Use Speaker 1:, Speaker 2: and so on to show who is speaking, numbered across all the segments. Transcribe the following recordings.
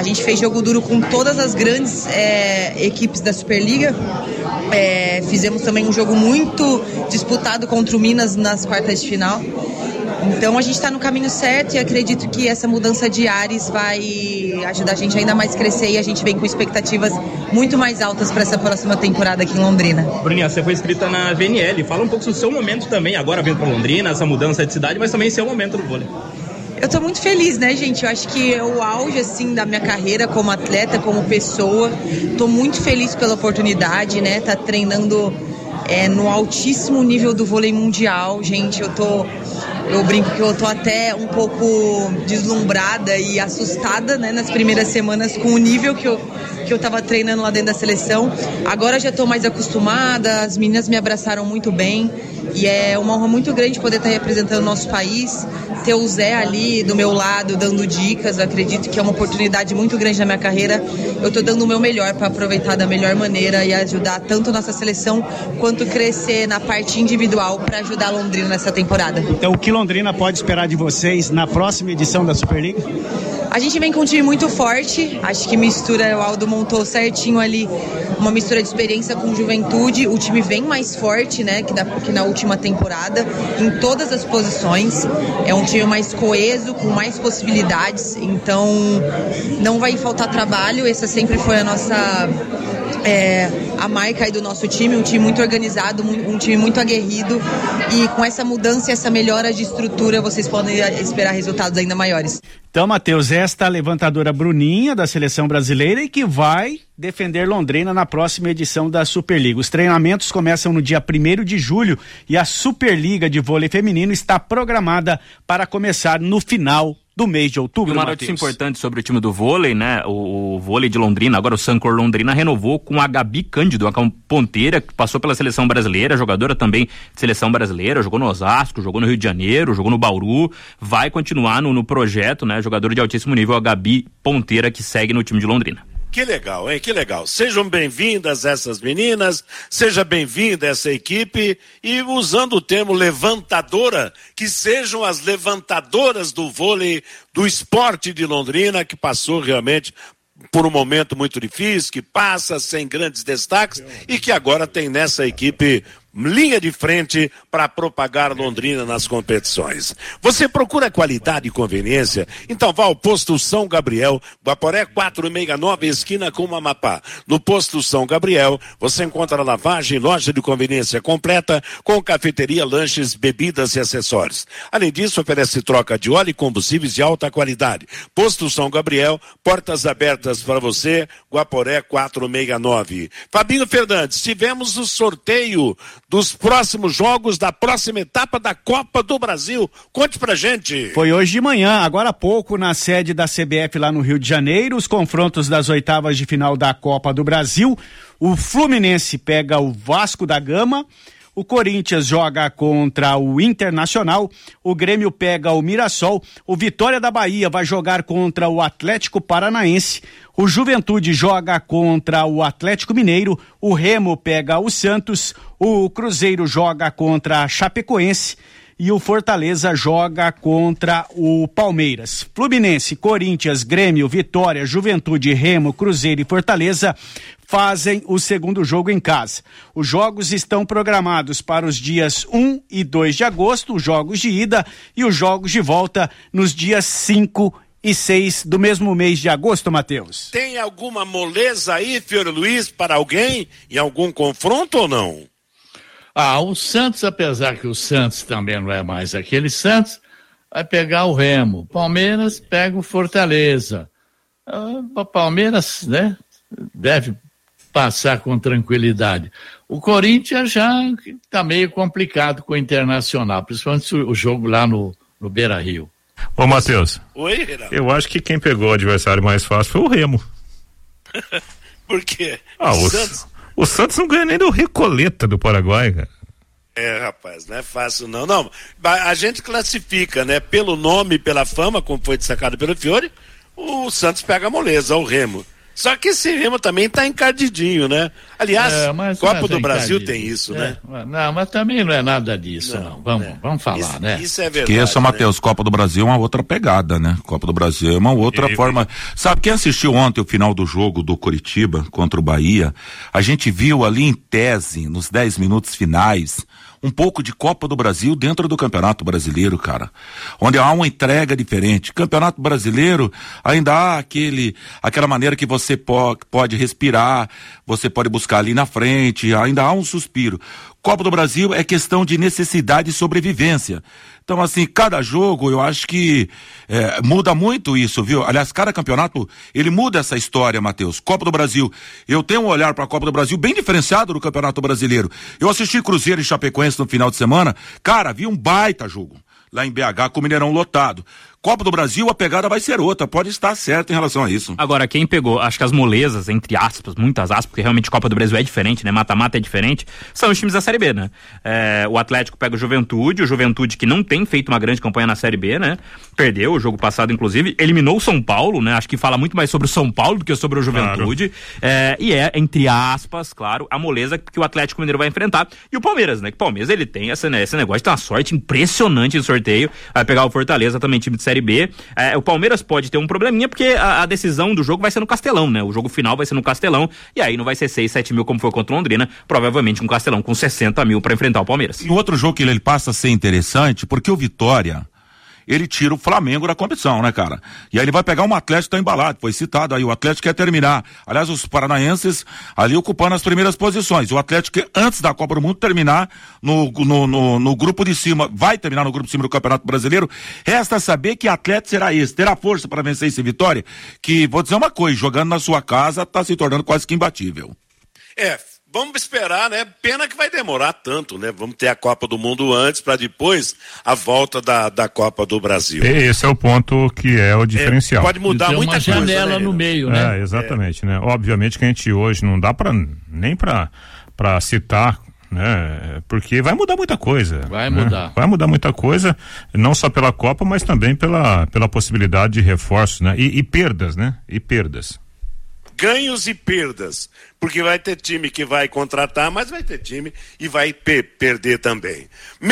Speaker 1: gente fez jogo duro com todas as grandes equipes da Superliga. Fizemos também um jogo muito disputado contra o Minas nas quartas de final. Então a gente está no caminho certo e acredito que essa mudança de ares vai ajudar a gente ainda mais a crescer, e a gente vem com expectativas muito mais altas para essa próxima temporada aqui em Londrina.
Speaker 2: Bruninha, você foi inscrita na VNL, fala um pouco sobre o seu momento também, agora vindo para Londrina, essa mudança de cidade, mas também seu momento no vôlei.
Speaker 1: Eu tô muito feliz, né, gente? Eu acho que é o auge, assim, da minha carreira como atleta, como pessoa. Tô muito feliz pela oportunidade, né? Tá treinando no altíssimo nível do vôlei mundial, gente. Eu brinco que eu tô até um pouco deslumbrada e assustada, né, nas primeiras semanas com o nível que eu tava treinando lá dentro da seleção. Agora já tô mais acostumada, as meninas me abraçaram muito bem e é uma honra muito grande poder estar representando o nosso país, ter o Zé ali do meu lado dando dicas. Eu acredito que é uma oportunidade muito grande na minha carreira. Eu tô dando o meu melhor para aproveitar da melhor maneira e ajudar tanto a nossa seleção quanto crescer na parte individual para ajudar a Londrina nessa temporada.
Speaker 3: Então o que Londrina pode esperar de vocês na próxima edição da Superliga?
Speaker 1: A gente vem com um time muito forte, acho que o Aldo montou certinho ali uma mistura de experiência com juventude. O time vem mais forte, né, que na última temporada, em todas as posições. É um time mais coeso, com mais possibilidades, então não vai faltar trabalho. Essa sempre foi a nossa... a marca aí do nosso time, um time muito organizado, um time muito aguerrido, e com essa mudança e essa melhora de estrutura vocês podem esperar resultados ainda maiores.
Speaker 3: Então, Matheus, esta levantadora Bruninha da seleção brasileira e que vai defender Londrina na próxima edição da Superliga. Os treinamentos começam no dia 1º de julho e a Superliga de vôlei feminino está programada para começar no final do mês de outubro.
Speaker 2: E uma notícia importante sobre o time do vôlei, né? O vôlei de Londrina, agora o Sancor Londrina renovou com a Gabi Cândido, uma ponteira que passou pela seleção brasileira, jogadora também de seleção brasileira, jogou no Osasco, jogou no Rio de Janeiro, jogou no Bauru, vai continuar no projeto, né? Jogadora de altíssimo nível, a Gabi Ponteira, que segue no time de Londrina.
Speaker 4: Que legal, hein? Que legal. Sejam bem-vindas essas meninas, seja bem-vinda essa equipe, e usando o termo levantadora, que sejam as levantadoras do vôlei, do esporte de Londrina, que passou realmente por um momento muito difícil, que passa sem grandes destaques e que agora tem nessa equipe linha de frente para propagar Londrina nas competições. Você procura qualidade e conveniência? Então vá ao Posto São Gabriel, Guaporé 469, esquina com Amapá. No Posto São Gabriel, você encontra lavagem, loja de conveniência completa, com cafeteria, lanches, bebidas e acessórios. Além disso, oferece troca de óleo e combustíveis de alta qualidade. Posto São Gabriel, portas abertas para você, Guaporé 469. Fabinho Fernandes, tivemos o sorteio dos próximos jogos da próxima etapa da Copa do Brasil. Conte pra gente.
Speaker 3: Foi hoje de manhã, agora há pouco, na sede da CBF lá no Rio de Janeiro, os confrontos das oitavas de final da Copa do Brasil. O Fluminense pega o Vasco da Gama, o Corinthians joga contra o Internacional, o Grêmio pega o Mirassol, o Vitória da Bahia vai jogar contra o Atlético Paranaense, o Juventude joga contra o Atlético Mineiro, o Remo pega o Santos, o Cruzeiro joga contra a Chapecoense e o Fortaleza joga contra o Palmeiras. Fluminense, Corinthians, Grêmio, Vitória, Juventude, Remo, Cruzeiro e Fortaleza fazem o segundo jogo em casa. Os jogos estão programados para os dias 1 e 2 de agosto, os jogos de ida, e os jogos de volta nos dias 5 e 6 do mesmo mês de agosto, Matheus.
Speaker 4: Tem alguma moleza aí, Fiore Luiz, para alguém em algum confronto ou não?
Speaker 5: O Santos, apesar que o Santos também não é mais aquele Santos, vai pegar o Remo. Palmeiras pega o Fortaleza. O Palmeiras, né, deve passar com tranquilidade. O Corinthians já está meio complicado com o Internacional, principalmente o jogo lá no Beira-Rio.
Speaker 6: Ô, Matheus.
Speaker 4: Oi, Renato.
Speaker 6: Eu acho que quem pegou o adversário mais fácil foi o Remo.
Speaker 4: Por quê?
Speaker 6: O Santos não ganha nem do Recoleta do Paraguai, cara.
Speaker 4: Rapaz, não é fácil não. Não, a gente classifica, né? Pelo nome, pela fama, como foi destacado pelo Fiore, o Santos pega a moleza, o Remo. Só que esse Remo também tá encardidinho, né? Aliás, Copa do Brasil tem isso, né?
Speaker 5: Não, mas também não é nada disso, não. Vamos falar, né?
Speaker 4: Isso é verdade.
Speaker 7: Esqueça, Matheus, Copa do Brasil é uma outra pegada, né? Copa do Brasil é uma outra forma. Sabe, quem assistiu ontem o final do jogo do Coritiba contra o Bahia, a gente viu ali em tese, nos 10 minutos finais, um pouco de Copa do Brasil dentro do Campeonato Brasileiro, cara. Onde há uma entrega diferente. Campeonato Brasileiro ainda há aquela maneira que você pode respirar, você pode buscar ali na frente, ainda há um suspiro. Copa do Brasil é questão de necessidade e sobrevivência. Então, assim, cada jogo, eu acho que muda muito isso, viu? Aliás, cada campeonato, ele muda essa história, Matheus. Copa do Brasil, eu tenho um olhar para a Copa do Brasil bem diferenciado do Campeonato Brasileiro. Eu assisti Cruzeiro e Chapecoense no final de semana, cara, vi um baita jogo lá em BH com o Mineirão lotado. Copa do Brasil, a pegada vai ser outra, pode estar certo em relação a isso.
Speaker 2: Agora, quem pegou, acho que as molezas, entre aspas, muitas aspas, porque realmente Copa do Brasil é diferente, né? Mata-mata é diferente, são os times da Série B, né? O Atlético pega o Juventude que não tem feito uma grande campanha na Série B, né? Perdeu o jogo passado, inclusive, eliminou o São Paulo, né? Acho que fala muito mais sobre o São Paulo do que sobre o Juventude. Claro. E entre aspas, claro, a moleza que o Atlético Mineiro vai enfrentar. E o Palmeiras, né? Que o Palmeiras, ele tem esse negócio de ter uma sorte impressionante de sorteio, vai pegar o Fortaleza, também time de Série B. O Palmeiras pode ter um probleminha porque a decisão do jogo vai ser no Castelão, né? O jogo final vai ser no Castelão e aí não vai ser 6, 7 mil como foi contra o Londrina, provavelmente um Castelão com 60 mil para enfrentar o Palmeiras.
Speaker 7: E o outro jogo que ele passa a ser interessante porque o Vitória, ele tira o Flamengo da competição, né, cara? E aí ele vai pegar um Atlético que tá embalado, foi citado aí, o Atlético quer terminar. Aliás, os paranaenses ali ocupando as primeiras posições. O Atlético, antes da Copa do Mundo, terminar no grupo de cima, vai terminar no grupo de cima do Campeonato Brasileiro. Resta saber que Atlético será esse, terá força para vencer esse Vitória, que, vou dizer uma coisa, jogando na sua casa, tá se tornando quase que imbatível.
Speaker 4: Vamos esperar, né? Pena que vai demorar tanto, né? Vamos ter a Copa do Mundo antes, para depois a volta da Copa do Brasil.
Speaker 6: Esse é o ponto que é o diferencial.
Speaker 4: Pode mudar muita coisa,
Speaker 5: uma janela, né, no meio, né?
Speaker 6: Exatamente, né? Obviamente que a gente hoje não dá nem para citar, né? Porque vai mudar muita coisa.
Speaker 5: Vai mudar
Speaker 6: muita coisa, não só pela Copa, mas também pela possibilidade de reforços, né? E perdas, né? E perdas.
Speaker 4: Ganhos e perdas, porque vai ter time que vai contratar, mas vai ter time e vai perder também.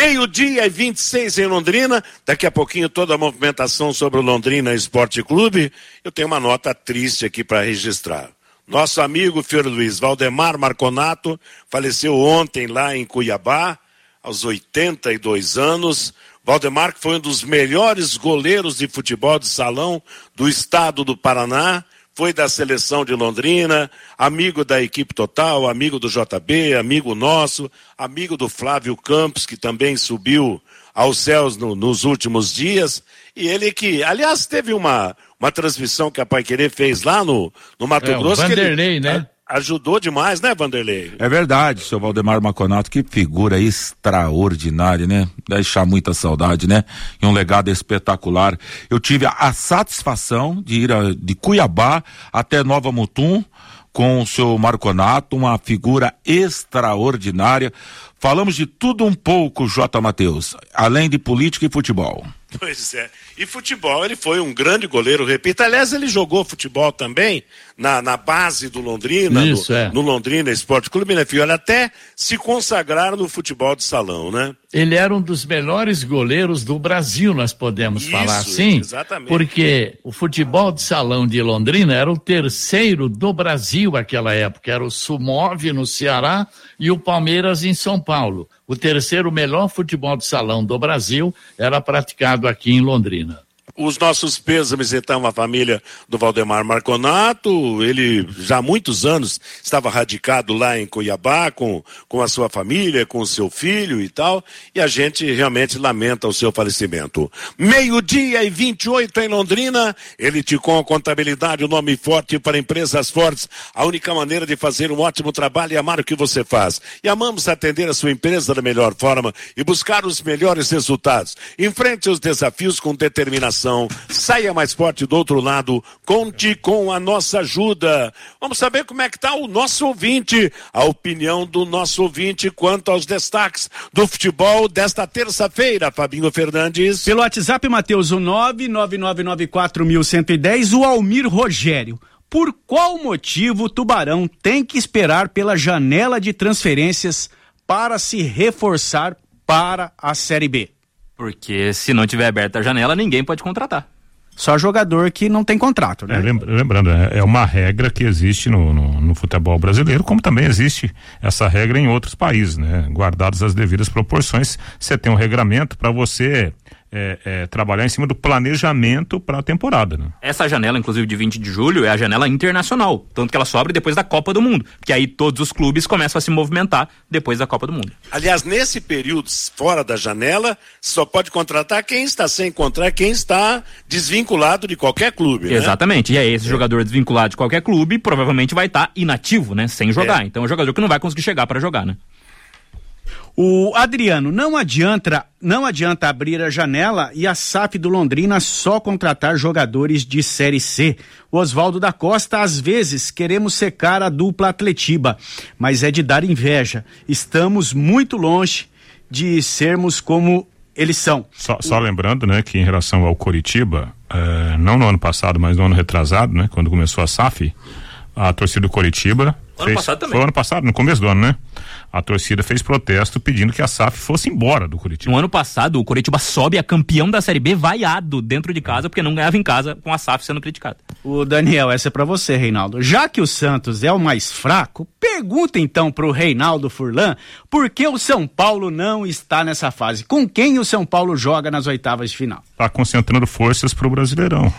Speaker 4: 12:26 em Londrina, daqui a pouquinho toda a movimentação sobre o Londrina Esporte Clube. Eu tenho uma nota triste aqui para registrar. Nosso amigo Fior Luiz Valdemar Marconato faleceu ontem lá em Cuiabá, aos 82 anos. Valdemar, que foi um dos melhores goleiros de futebol de salão do estado do Paraná, foi da seleção de Londrina, amigo da equipe total, amigo do JB, amigo nosso, amigo do Flávio Campos, que também subiu aos céus nos últimos dias, e ele que, aliás, teve uma transmissão que a Paiquerê fez lá no Mato Grosso.
Speaker 5: Vanderlei,
Speaker 4: que ele,
Speaker 5: né?
Speaker 4: Ajudou demais, né, Vanderlei?
Speaker 7: É verdade, seu Valdemar Marconato, que figura extraordinária, né? Deixar muita saudade, né? E um legado espetacular. Eu tive a satisfação de ir de Cuiabá até Nova Mutum com o seu Marconato, uma figura extraordinária. Falamos de tudo um pouco, J. Matheus, além de política e futebol.
Speaker 4: Pois é. E futebol, ele foi um grande goleiro, repito. Aliás, ele jogou futebol também na base do Londrina, no Londrina Esporte Clube, né, filho? Até se consagrar no futebol de salão, né?
Speaker 5: Ele era um dos melhores goleiros do Brasil, nós podemos falar assim.
Speaker 4: Exatamente.
Speaker 5: Porque o futebol de salão de Londrina era o terceiro do Brasil naquela época. Era o Sumov no Ceará e o Palmeiras em São Paulo. O terceiro melhor futebol de salão do Brasil era praticado aqui em Londrina.
Speaker 4: Os nossos pêsames, então, à família do Valdemar Marconato. Ele já há muitos anos estava radicado lá em Cuiabá com a sua família, com o seu filho e tal, e a gente realmente lamenta o seu falecimento. 12:28 em Londrina. Eliticom Contabilidade, o nome forte para empresas fortes, a única maneira de fazer um ótimo trabalho é amar o que você faz. E amamos atender a sua empresa da melhor forma e buscar os melhores resultados. Enfrente os desafios com determinação. Saia mais forte do outro lado, conte com a nossa ajuda. Vamos saber como é que está o nosso ouvinte, a opinião do nosso ouvinte quanto aos destaques do futebol desta terça-feira, Fabinho Fernandes.
Speaker 3: Pelo WhatsApp, Matheus, o 999941110, o Almir Rogério. Por qual motivo o Tubarão tem que esperar pela janela de transferências para se reforçar para a Série B?
Speaker 2: Porque se não tiver aberta a janela, ninguém pode contratar.
Speaker 3: Só jogador que não tem contrato, né?
Speaker 6: Lembrando, é uma regra que existe no futebol brasileiro, como também existe essa regra em outros países, né? Guardadas as devidas proporções, você tem um regramento para você trabalhar em cima do planejamento para a temporada, né?
Speaker 2: Essa janela, inclusive, de 20 de julho, é a janela internacional, tanto que ela só abre depois da Copa do Mundo, porque aí todos os clubes começam a se movimentar depois da Copa do Mundo.
Speaker 4: Aliás, nesse período, fora da janela, só pode contratar quem está sem contrato, quem está desvinculado de qualquer clube, né?
Speaker 2: Exatamente, e aí esse jogador desvinculado de qualquer clube provavelmente vai estar inativo, né, sem jogar, então é um jogador que não vai conseguir chegar para jogar, né?
Speaker 3: O Adriano, não adianta abrir a janela e a SAF do Londrina só contratar jogadores de Série C. O Oswaldo da Costa, às vezes queremos secar a dupla Atletiba, mas é de dar inveja. Estamos muito longe de sermos como eles são.
Speaker 6: Só lembrando, né, que em relação ao Coritiba, não no ano passado, mas no ano retrasado, né, quando começou a SAF, a torcida do Coritiba foi ano passado, no começo do ano, né? A torcida fez protesto pedindo que a SAF fosse embora do Coritiba.
Speaker 2: No ano passado, o Coritiba sobe a campeão da Série B vaiado dentro de casa, porque não ganhava em casa com a SAF sendo criticada.
Speaker 3: O Daniel, essa é pra você, Reinaldo. Já que o Santos é o mais fraco, pergunta então pro Reinaldo Furlan por que o São Paulo não está nessa fase. Com quem o São Paulo joga nas oitavas de final?
Speaker 6: Tá concentrando forças pro Brasileirão.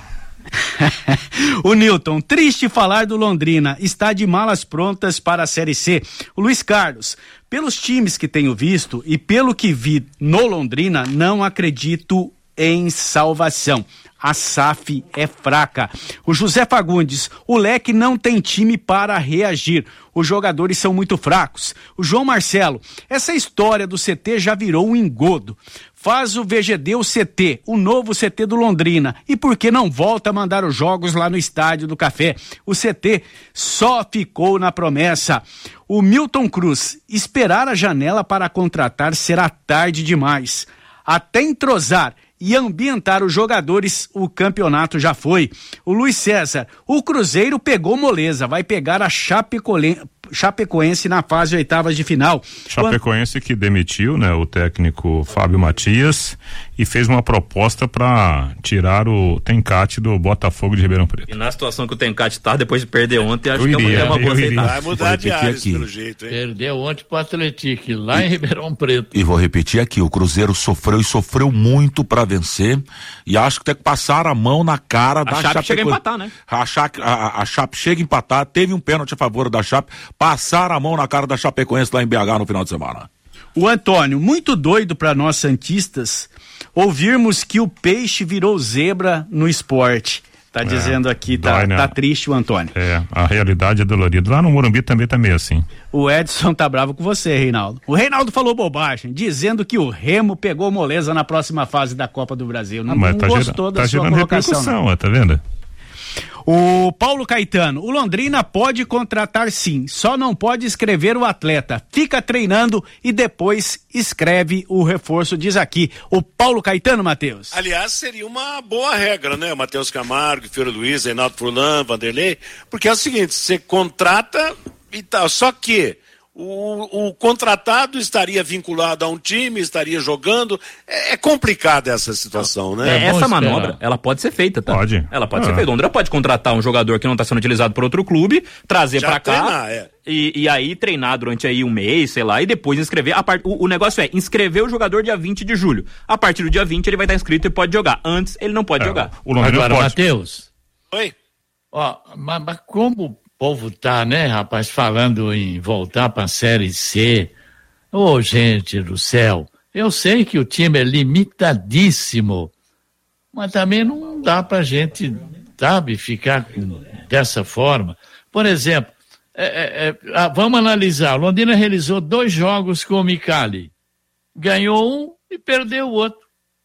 Speaker 3: O Newton, triste falar do Londrina, está de malas prontas para a Série C. O Luiz Carlos, pelos times que tenho visto e pelo que vi no Londrina, não acredito em salvação. A SAF é fraca. O José Fagundes, o Leque não tem time para reagir. Os jogadores são muito fracos. O João Marcelo, essa história do CT já virou um engodo. Faz o VGD o CT, o novo CT do Londrina. E por que não volta a mandar os jogos lá no Estádio do Café? O CT só ficou na promessa. O Milton Cruz, esperar a janela para contratar será tarde demais. Até entrosar e ambientar os jogadores, o campeonato já foi. O Luiz César, o Cruzeiro pegou moleza, vai pegar a Chapecoense na fase oitavas de final.
Speaker 6: Chapecoense que demitiu, né, o técnico Fábio Matias e fez uma proposta para tirar o Tencate do Botafogo de Ribeirão Preto.
Speaker 2: E na situação que o Tencate tá, depois de perder ontem, acho que é uma boa aceitar.
Speaker 4: Vai mudar de áreas, pelo jeito, hein?
Speaker 5: Perdeu ontem pro Atlético, lá em Ribeirão Preto.
Speaker 7: E vou repetir aqui, o Cruzeiro sofreu e sofreu muito para vencer e acho que tem que passar a mão na cara da Chape.
Speaker 2: A Chape chega a empatar, né?
Speaker 7: A Chape chega a empatar, teve um pênalti a favor da Chape, passar a mão na cara da Chapecoense lá em BH no final de semana.
Speaker 3: O Antônio, muito doido para nós santistas ouvirmos que o peixe virou zebra no esporte. Tá dizendo aqui,
Speaker 6: dói, né?
Speaker 3: Tá triste o Antônio.
Speaker 6: A realidade é dolorida. Lá no Morumbi também tá meio assim.
Speaker 3: O Edson tá bravo com você, Reinaldo. O Reinaldo falou bobagem, dizendo que o Remo pegou moleza na próxima fase da Copa do Brasil. Não gostou da sua colocação.
Speaker 6: Tá vendo?
Speaker 3: O Paulo Caetano, o Londrina pode contratar sim, só não pode escrever o atleta. Fica treinando e depois escreve o reforço, diz aqui o Paulo Caetano, Matheus.
Speaker 4: Aliás, seria uma boa regra, né? Matheus Camargo, Fiore Luiz, Reinaldo Furlan, Vanderlei, porque é o seguinte, você contrata e tal, só que o contratado estaria vinculado a um time, estaria jogando. É complicada essa situação, né?
Speaker 2: Essa manobra, ela pode ser feita, tá?
Speaker 6: Pode.
Speaker 2: Ela pode ser feita. O Londrina pode contratar um jogador que não está sendo utilizado por outro clube, trazer para cá e aí treinar durante aí um mês, sei lá, e depois inscrever. O negócio é inscrever o jogador dia 20 de julho. A partir do dia 20 ele vai estar inscrito e pode jogar. Antes ele não pode jogar.
Speaker 6: O Londrina
Speaker 5: agora, Matheus.
Speaker 4: Oi.
Speaker 5: Ó, mas como o povo tá, né, rapaz, falando em voltar pra Série C. Ô, gente do céu, eu sei que o time é limitadíssimo, mas também não dá pra gente, sabe, ficar dessa forma. Por exemplo, vamos analisar, o Londrina realizou 2 jogos com o Micali, ganhou um e perdeu o outro.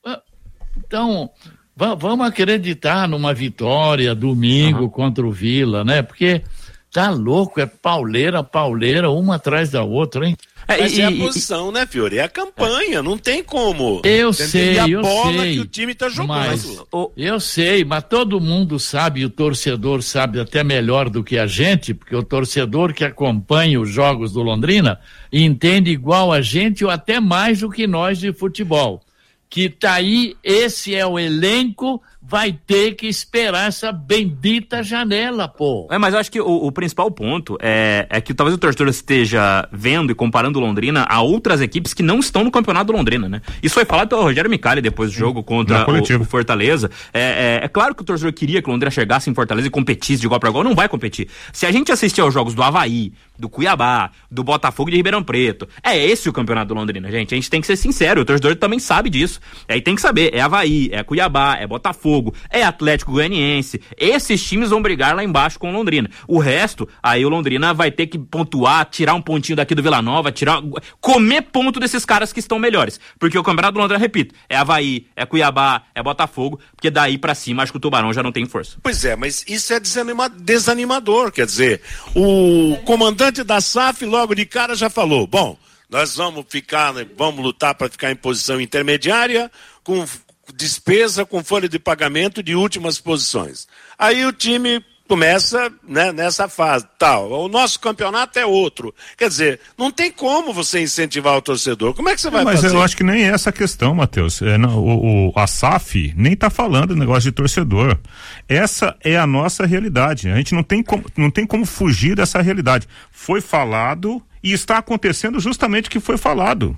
Speaker 5: Então, vamos acreditar numa vitória domingo contra o Vila, né? Porque Tá louco, é pauleira, uma atrás da outra, hein?
Speaker 4: Mas é a posição, né, Fiore? É a campanha, não tem como.
Speaker 5: Eu sei,
Speaker 4: e a bola que o time tá jogando.
Speaker 5: Mas, eu sei, mas todo mundo sabe, o torcedor sabe até melhor do que a gente, porque o torcedor que acompanha os jogos do Londrina entende igual a gente ou até mais do que nós de futebol. Que tá aí, esse é o elenco, vai ter que esperar essa bendita janela, pô.
Speaker 2: Mas eu acho que o principal ponto é que talvez o torcedor esteja vendo e comparando o Londrina a outras equipes que não estão no campeonato do Londrina, né? Isso foi falado pelo Rogério Micali depois do jogo contra o Fortaleza. É claro que o torcedor queria que o Londrina chegasse em Fortaleza e competisse de igual para igual, não vai competir. Se a gente assistir aos jogos do Avaí, do Cuiabá, do Botafogo de Ribeirão Preto, é esse o campeonato do Londrina, gente. A gente tem que ser sincero, o torcedor também sabe disso. Aí tem que saber, é Avaí, é Cuiabá, é Botafogo, é Atlético Goianiense. Esses times vão brigar lá embaixo com o Londrina. O resto, aí o Londrina vai ter que pontuar, tirar um pontinho daqui do Vila Nova, comer ponto desses caras que estão melhores. Porque o campeonato do Londrina, repito, é Avaí, é Cuiabá, é Botafogo, porque daí pra cima acho que o Tubarão já não tem força.
Speaker 4: Pois é, mas isso é desanimador, quer dizer, o comandante da SAF logo de cara já falou, bom, nós vamos lutar para ficar em posição intermediária, com despesa, com folha de pagamento de últimas posições. Aí o time começa, né, nessa fase, tal, o nosso campeonato é outro. Quer dizer, não tem como você incentivar o torcedor. Como é que você vai fazer?
Speaker 6: Mas eu acho que nem é essa a questão, Matheus. A SAF nem tá falando do negócio de torcedor. Essa é a nossa realidade. A gente não tem como fugir dessa realidade. Foi falado e está acontecendo justamente o que foi falado.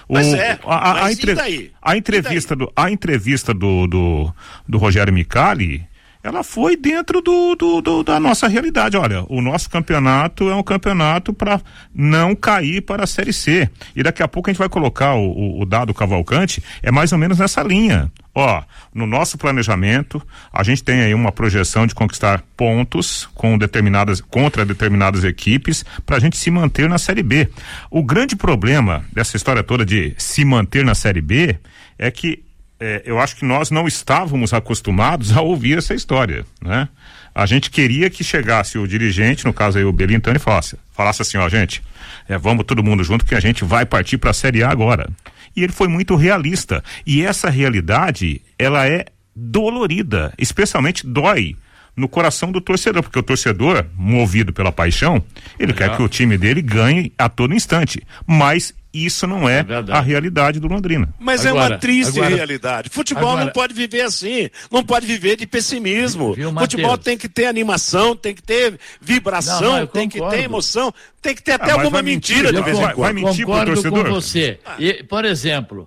Speaker 6: A entrevista do Rogério Micali, ela foi dentro da nossa realidade. Olha, o nosso campeonato é um campeonato para não cair para a Série C. E daqui a pouco a gente vai colocar o dado Cavalcante, é mais ou menos nessa linha. Ó, no nosso planejamento, a gente tem aí uma projeção de conquistar pontos contra determinadas equipes para a gente se manter na Série B. O grande problema dessa história toda de se manter na Série B é que eu acho que nós não estávamos acostumados a ouvir essa história, né? A gente queria que chegasse o dirigente, no caso aí o Belintani, falasse assim, ó, gente, vamos todo mundo junto que a gente vai partir para a Série A agora. E ele foi muito realista. E essa realidade, ela é dolorida, especialmente dói no coração do torcedor, porque o torcedor, movido pela paixão, ele quer que o time dele ganhe a todo instante, mas isso não é a realidade do Londrina.
Speaker 4: Mas é uma triste realidade. Futebol não pode viver assim, não pode viver de pessimismo. Futebol tem que ter animação, tem que ter vibração, tem que ter emoção, tem que ter até alguma mentira de vez em quando.
Speaker 6: Vai mentir pro torcedor?
Speaker 5: Concordo com você. Por exemplo,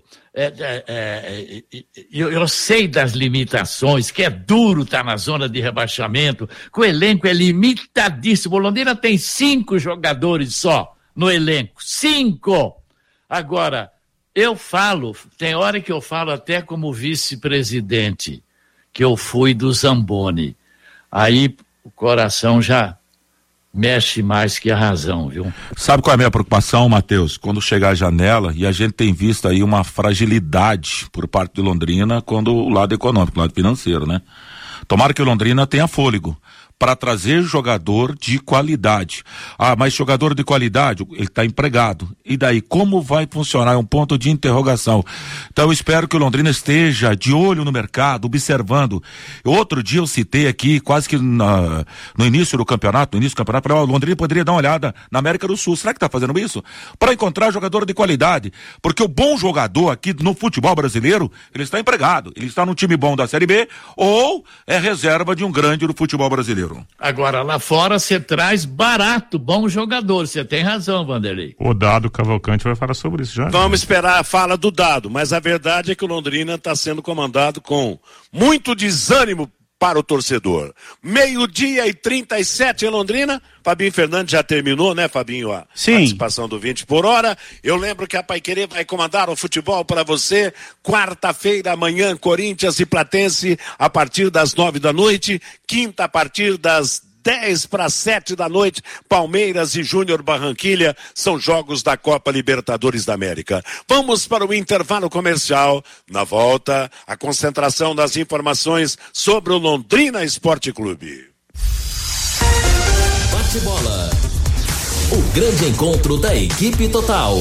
Speaker 5: eu sei das limitações, que é duro estar na zona de rebaixamento, que o elenco é limitadíssimo. O Londrina tem 5 jogadores só no elenco, 5. Agora, tem hora que eu falo até como vice-presidente, que eu fui do Zamboni. Aí o coração já mexe mais que a razão, viu?
Speaker 7: Sabe qual é a minha preocupação, Matheus? Quando chegar a janela, e a gente tem visto aí uma fragilidade por parte de Londrina, quando o lado econômico, o lado financeiro, né? Tomara que o Londrina tenha fôlego para trazer jogador de qualidade. Mas jogador de qualidade, ele está empregado. E daí, como vai funcionar? É um ponto de interrogação. Então, eu espero que o Londrina esteja de olho no mercado, observando. Outro dia eu citei aqui, quase que no início do campeonato, o Londrina poderia dar uma olhada na América do Sul. Será que está fazendo isso? Para encontrar jogador de qualidade. Porque o bom jogador aqui no futebol brasileiro, ele está empregado. Ele está num time bom da Série B ou é reserva de um grande do futebol brasileiro.
Speaker 5: Agora, lá fora você traz barato, bom jogador, você tem razão, Vanderlei.
Speaker 6: O Dado Cavalcante vai falar sobre isso já.
Speaker 4: Vamos esperar a fala do Dado, mas a verdade é que o Londrina está sendo comandado com muito desânimo para o torcedor. 12:37 em Londrina. Fabinho Fernandes já terminou, né, Fabinho? A participação do 20 por hora. Eu lembro que a Paiquerê vai comandar o futebol para você. Quarta-feira, amanhã, Corinthians e Platense, a partir das 9 da noite. Quinta, a partir das 6:50 da noite, Palmeiras e Júnior Barranquilha, são jogos da Copa Libertadores da América. Vamos para o intervalo comercial. Na volta, a concentração das informações sobre o Londrina Esporte Clube.
Speaker 8: Bate-bola. O grande encontro da equipe total.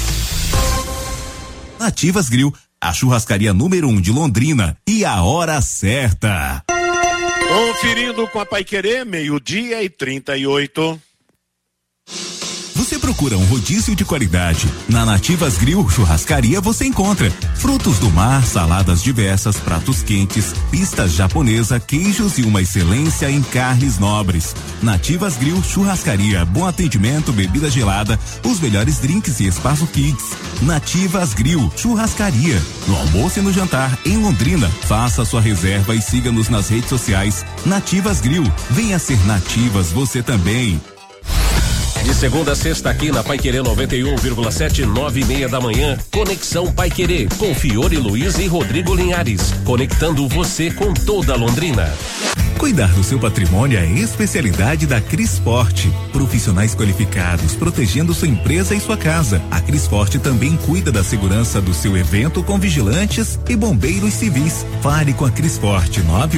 Speaker 9: Nativas Grill, a churrascaria número 1 de Londrina e a hora certa.
Speaker 4: Conferindo com a Paiquerê, 12:38.
Speaker 9: Você procura um rodízio de qualidade? Na Nativas Grill Churrascaria você encontra frutos do mar, saladas diversas, pratos quentes, pistas japonesa, queijos e uma excelência em carnes nobres. Nativas Grill Churrascaria, bom atendimento, bebida gelada, os melhores drinks e espaço kids. Nativas Grill Churrascaria, no almoço e no jantar em Londrina. Faça sua reserva e siga-nos nas redes sociais. Nativas Grill, venha ser Nativas você também.
Speaker 8: De segunda a sexta aqui na Paiquerê 91,7, 9:30 da manhã, Conexão Paiquerê, com Fiore Luiz e Rodrigo Linhares, conectando você com toda Londrina.
Speaker 9: Cuidar do seu patrimônio é especialidade da Crisport. Profissionais qualificados protegendo sua empresa e sua casa. A Crisport também cuida da segurança do seu evento com vigilantes e bombeiros civis. Fale com a Crisport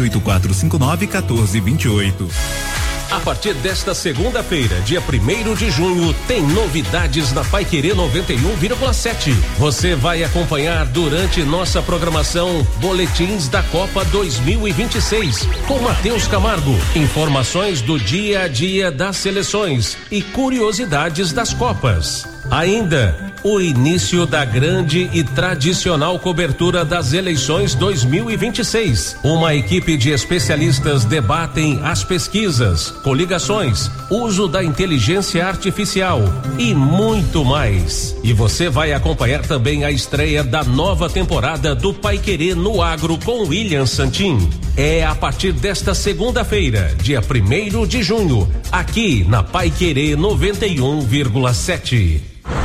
Speaker 9: 984591428.
Speaker 8: A partir desta segunda-feira, dia 1º de junho, tem novidades na Paiquerê 91,7. Você vai acompanhar durante nossa programação boletins da Copa 2026 com Matheus Camargo, informações do dia a dia das seleções e curiosidades das Copas. Ainda o início da grande e tradicional cobertura das eleições 2026. Uma equipe de especialistas debatem as pesquisas, coligações, uso da inteligência artificial e muito mais. E você vai acompanhar também a estreia da nova temporada do Paiquerê no Agro com William Santin. É a partir desta segunda-feira, dia 1º de junho, aqui na Paiquerê 91,7.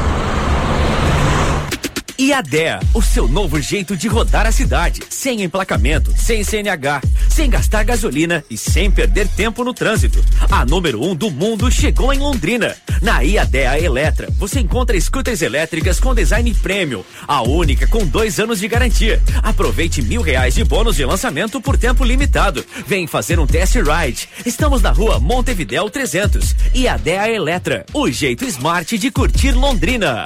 Speaker 10: IADEA, o seu novo jeito de rodar a cidade, sem emplacamento, sem CNH, sem gastar gasolina e sem perder tempo no trânsito. A número 1 do mundo chegou em Londrina. Na IADEA Eletra, você encontra scooters elétricas com design premium, a única com 2 anos de garantia. Aproveite R$1.000 de bônus de lançamento por tempo limitado. Vem fazer um test ride. Estamos na rua Montevidéu 300. IADEA Eletra, o jeito smart de curtir Londrina.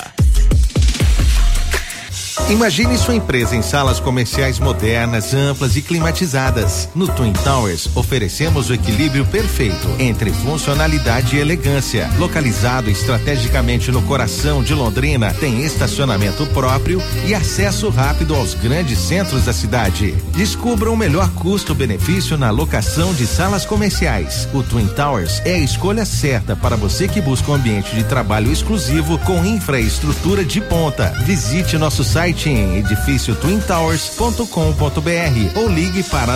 Speaker 11: Imagine sua empresa em salas comerciais modernas, amplas e climatizadas. No Twin Towers, oferecemos o equilíbrio perfeito entre funcionalidade e elegância. Localizado estrategicamente no coração de Londrina, tem estacionamento próprio e acesso rápido aos grandes centros da cidade. Descubra o melhor custo-benefício na locação de salas comerciais. O Twin Towers é a escolha certa para você que busca um ambiente de trabalho exclusivo com infraestrutura de ponta. Visite nosso site em edifício twintowers.com.br ou ligue para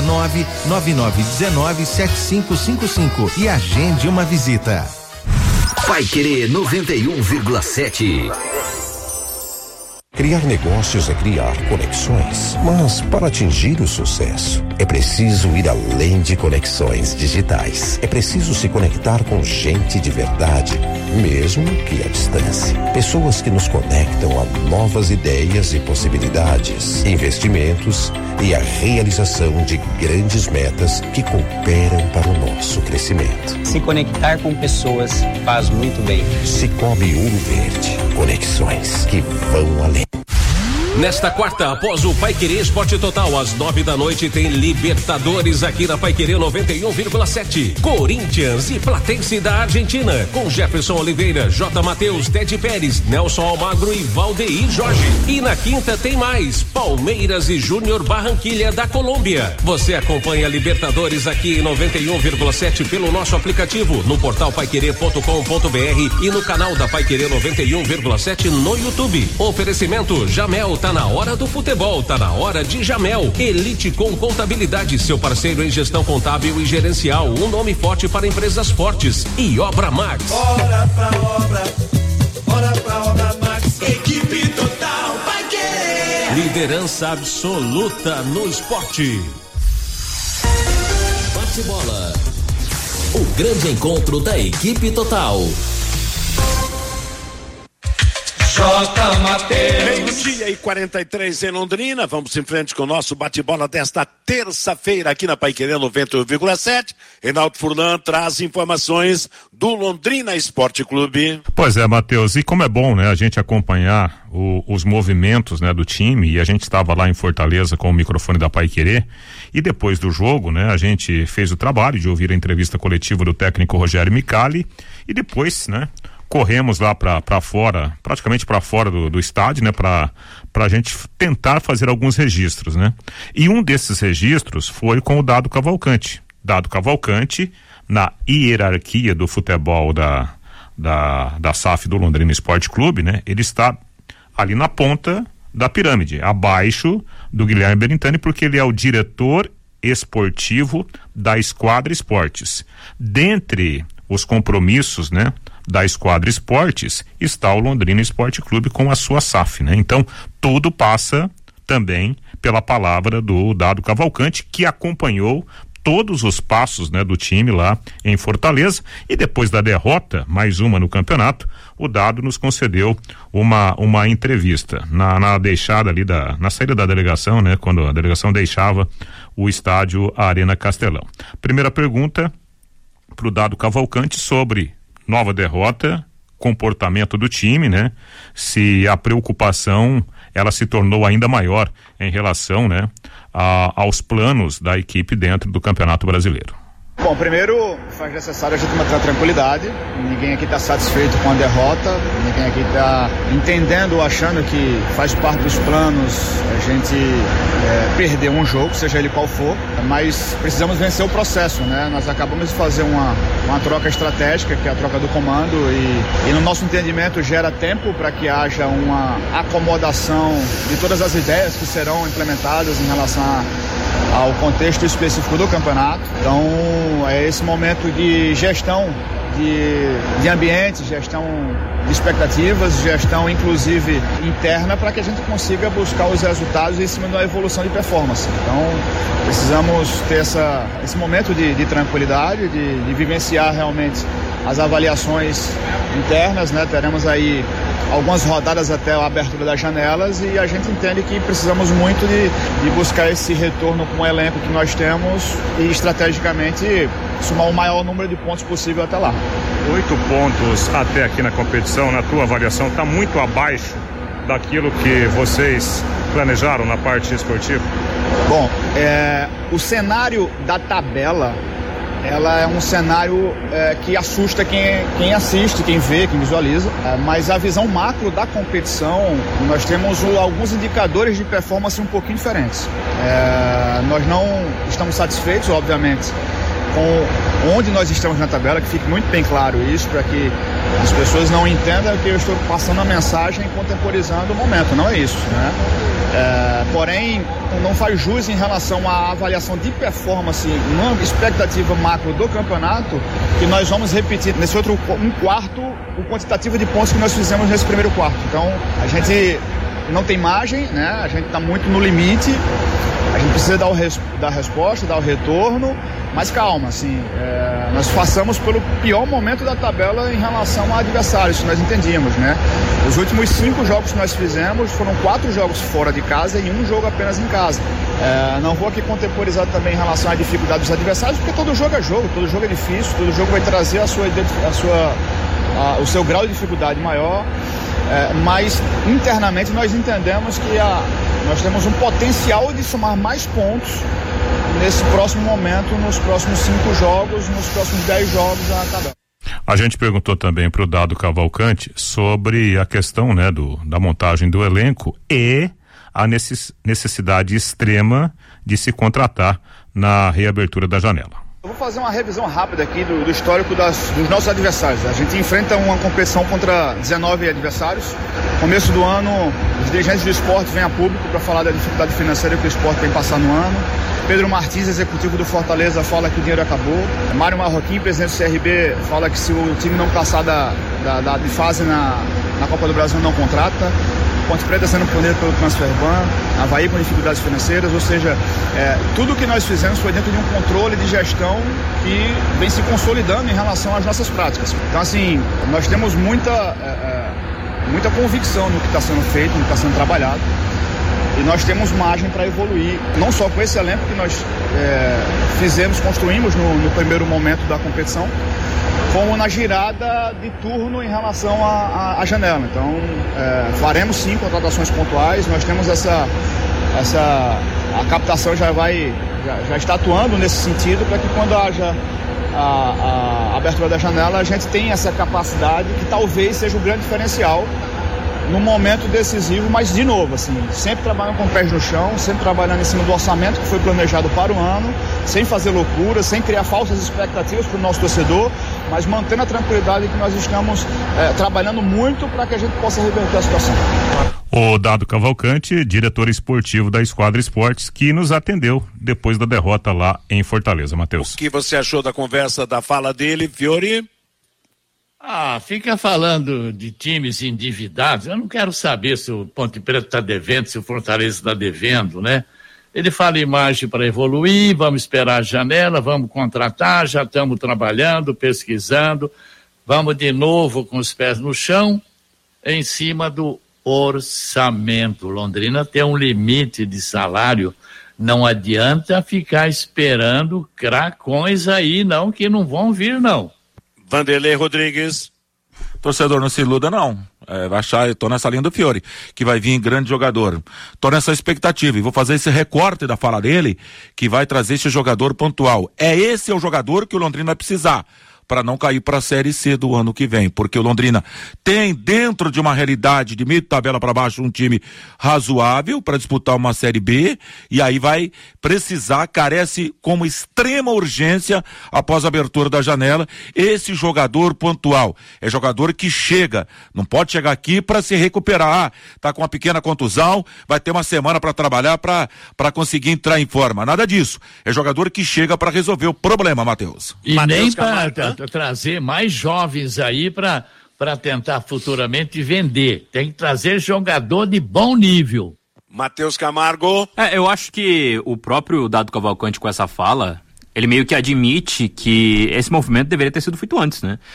Speaker 11: 999197555 e agende uma visita.
Speaker 8: Paiquerê 91,7.
Speaker 12: Criar negócios é criar conexões, mas para atingir o sucesso é preciso ir além de conexões digitais. É preciso se conectar com gente de verdade, mesmo que à distância. Pessoas que nos conectam a novas ideias e possibilidades, investimentos e a realização de grandes metas que cooperam para o nosso crescimento.
Speaker 13: Se conectar com pessoas faz muito bem.
Speaker 12: Cicobi Ouro Verde, conexões que vão além.
Speaker 8: Nesta quarta, após o Paiquerê Esporte Total, às 9 da noite, tem Libertadores aqui na Paiquerê 91,7. Corinthians e Platense da Argentina, com Jefferson Oliveira, J. Matheus, Ted Pérez, Nelson Almagro e Valdeir Jorge. E na quinta tem mais, Palmeiras e Júnior Barranquilha da Colômbia. Você acompanha Libertadores aqui em 91,7 pelo nosso aplicativo, no portal paiquerê.com.br e no canal da Paiquerê 91,7 no YouTube. Oferecimento Jamel, tá na hora do futebol, tá na hora de Jamel. Elite com Contabilidade, seu parceiro em gestão contábil e gerencial, um nome forte para empresas fortes. E Obra Max.
Speaker 14: Bora pra Obra Max, equipe total, vai querer.
Speaker 8: Liderança absoluta no esporte. Bate-bola, o grande encontro da equipe total.
Speaker 14: J. Mateus.
Speaker 4: 12:43 em Londrina. Vamos em frente com o nosso bate-bola desta terça-feira aqui na Paiquerê 91,7. Reinaldo Furlan traz informações do Londrina Esporte Clube.
Speaker 6: Pois é, Matheus, e como é bom, né, a gente acompanhar os movimentos, né, do time, e a gente estava lá em Fortaleza com o microfone da Paiquerê, e depois do jogo, né, a gente fez o trabalho de ouvir a entrevista coletiva do técnico Rogério Micali, e depois, né, corremos lá para fora, praticamente para fora do estádio, né, para a gente tentar fazer alguns registros, né? E um desses registros foi com o Dado Cavalcante. Dado Cavalcante, na hierarquia do futebol da SAF do Londrina Esporte Clube, né? Ele está ali na ponta da pirâmide, abaixo do Guilherme Berintani, porque ele é o diretor esportivo da Esquadra Esportes. Dentre os compromissos, né, da Esquadra Esportes, está o Londrina Esporte Clube com a sua SAF, né? Então, tudo passa também pela palavra do Dado Cavalcante, que acompanhou todos os passos, né, do time lá em Fortaleza, e depois da derrota, mais uma no campeonato, o Dado nos concedeu uma entrevista na deixada ali na saída da delegação, né, quando a delegação deixava o estádio Arena Castelão. Primeira pergunta pro Dado Cavalcante sobre nova derrota, comportamento do time, né? Se a preocupação ela se tornou ainda maior em relação, né, aos planos da equipe dentro do Campeonato Brasileiro.
Speaker 15: Bom, primeiro faz necessário a gente manter a tranquilidade. Ninguém aqui está satisfeito com a derrota, ninguém aqui está entendendo ou achando que faz parte dos planos a gente perder um jogo, seja ele qual for, mas precisamos vencer o processo, né? Nós acabamos de fazer uma troca estratégica, que é a troca do comando, e no nosso entendimento gera tempo para que haja uma acomodação de todas as ideias que serão implementadas em relação ao contexto específico do campeonato. Então é esse momento de gestão de ambiente, gestão de expectativas, gestão inclusive interna, para que a gente consiga buscar os resultados em cima de uma evolução de performance. Então precisamos ter esse momento de tranquilidade, de vivenciar realmente as avaliações internas, né? Teremos aí algumas rodadas até a abertura das janelas, e a gente entende que precisamos muito de buscar esse retorno com o elenco que nós temos e estrategicamente somar o maior número de pontos possível até lá.
Speaker 6: 8 pontos até aqui na competição, na tua avaliação, está muito abaixo daquilo que vocês planejaram na parte esportiva?
Speaker 15: Bom, o cenário da tabela, ela é um cenário que assusta quem assiste, quem vê, quem visualiza, mas a visão macro da competição, nós temos alguns indicadores de performance um pouquinho diferentes. Nós não estamos satisfeitos, obviamente, com onde nós estamos na tabela, que fique muito bem claro isso, para que as pessoas não entendam que eu estou passando a mensagem e contemporizando o momento, não é isso, né? Porém, não faz jus em relação à avaliação de performance, uma expectativa macro do campeonato, que nós vamos repetir nesse outro um quarto o quantitativo de pontos que nós fizemos nesse primeiro quarto. Então, a gente não tem margem, né? A gente está muito no limite, a gente precisa dar resposta, dar o retorno, mas calma, assim, nós passamos pelo pior momento da tabela em relação a adversários, nós entendíamos, né? Os últimos 5 jogos que nós fizemos foram 4 jogos fora de casa e 1 jogo apenas em casa. Não vou aqui contemporizar também em relação à dificuldade dos adversários, porque todo jogo é difícil, todo jogo vai trazer o seu grau de dificuldade maior, mas internamente nós entendemos que nós temos um potencial de somar mais pontos nesse próximo momento, nos próximos 5 jogos, nos próximos 10 jogos da tabela.
Speaker 6: A gente perguntou também para o Dado Cavalcante sobre a questão, né, da montagem do elenco e a necessidade extrema de se contratar na reabertura da janela.
Speaker 15: Eu vou fazer uma revisão rápida aqui do histórico dos nossos adversários. A gente enfrenta uma competição contra 19 adversários. No começo do ano, os dirigentes do esporte vêm a público para falar da dificuldade financeira que o esporte tem passado no ano. Pedro Martins, executivo do Fortaleza, fala que o dinheiro acabou. Mário Marroquim, presidente do CRB, fala que se o time não passar de fase na Copa do Brasil, não contrata. Ponte Preta sendo pioneiro pelo Transferban, Avaí com dificuldades financeiras, ou seja, tudo que nós fizemos foi dentro de um controle de gestão que vem se consolidando em relação às nossas práticas. Então, assim, nós temos muita muita convicção no que está sendo feito, no que está sendo trabalhado. E nós temos margem para evoluir, não só com esse elenco que nós construímos no primeiro momento da competição, como na girada de turno em relação à janela. Então, faremos sim contratações pontuais, nós temos a captação já está atuando nesse sentido, para que quando haja a abertura da janela, a gente tenha essa capacidade que talvez seja o grande diferencial num momento decisivo, mas de novo, assim, sempre trabalhando com pés no chão, sempre trabalhando em cima do orçamento que foi planejado para o ano, sem fazer loucura, sem criar falsas expectativas para o nosso torcedor, mas mantendo a tranquilidade que nós estamos trabalhando muito para que a gente possa reverter a situação.
Speaker 6: O Dado Cavalcante, diretor esportivo da Esquadra Esportes, que nos atendeu depois da derrota lá em Fortaleza. Matheus.
Speaker 4: O que você achou da conversa, da fala dele, Fiori?
Speaker 5: Fica falando de times endividados. Eu não quero saber se o Ponte Preta está devendo, se o Fortaleza está devendo, né? Ele fala em margem para evoluir, vamos esperar a janela, vamos contratar, já estamos trabalhando, pesquisando, vamos de novo com os pés no chão, em cima do orçamento. Londrina tem um limite de salário, não adianta ficar esperando cracões aí, não, que não vão vir, não.
Speaker 4: Vanderlei Rodrigues.
Speaker 7: Torcedor, não se iluda não, vai achar, eu tô nessa linha do Fiori, que vai vir grande jogador, tô nessa expectativa e vou fazer esse recorte da fala dele, que vai trazer esse jogador pontual. Esse é o jogador que o Londrina vai precisar para não cair para a Série C do ano que vem, porque o Londrina tem dentro de uma realidade de meio de tabela para baixo um time razoável para disputar uma Série B, e aí vai precisar, carece como extrema urgência após a abertura da janela, esse jogador pontual, é jogador que chega, não pode chegar aqui para se recuperar, tá com uma pequena contusão, vai ter uma semana para trabalhar para conseguir entrar em forma, nada disso, é jogador que chega para resolver o problema, Matheus.
Speaker 5: E nem para trazer mais jovens aí para tentar futuramente vender. Tem que trazer jogador de bom nível.
Speaker 4: Matheus Camargo.
Speaker 2: Eu acho que o próprio Dado Cavalcante, com essa fala, ele meio que admite que esse movimento deveria ter sido feito antes, né?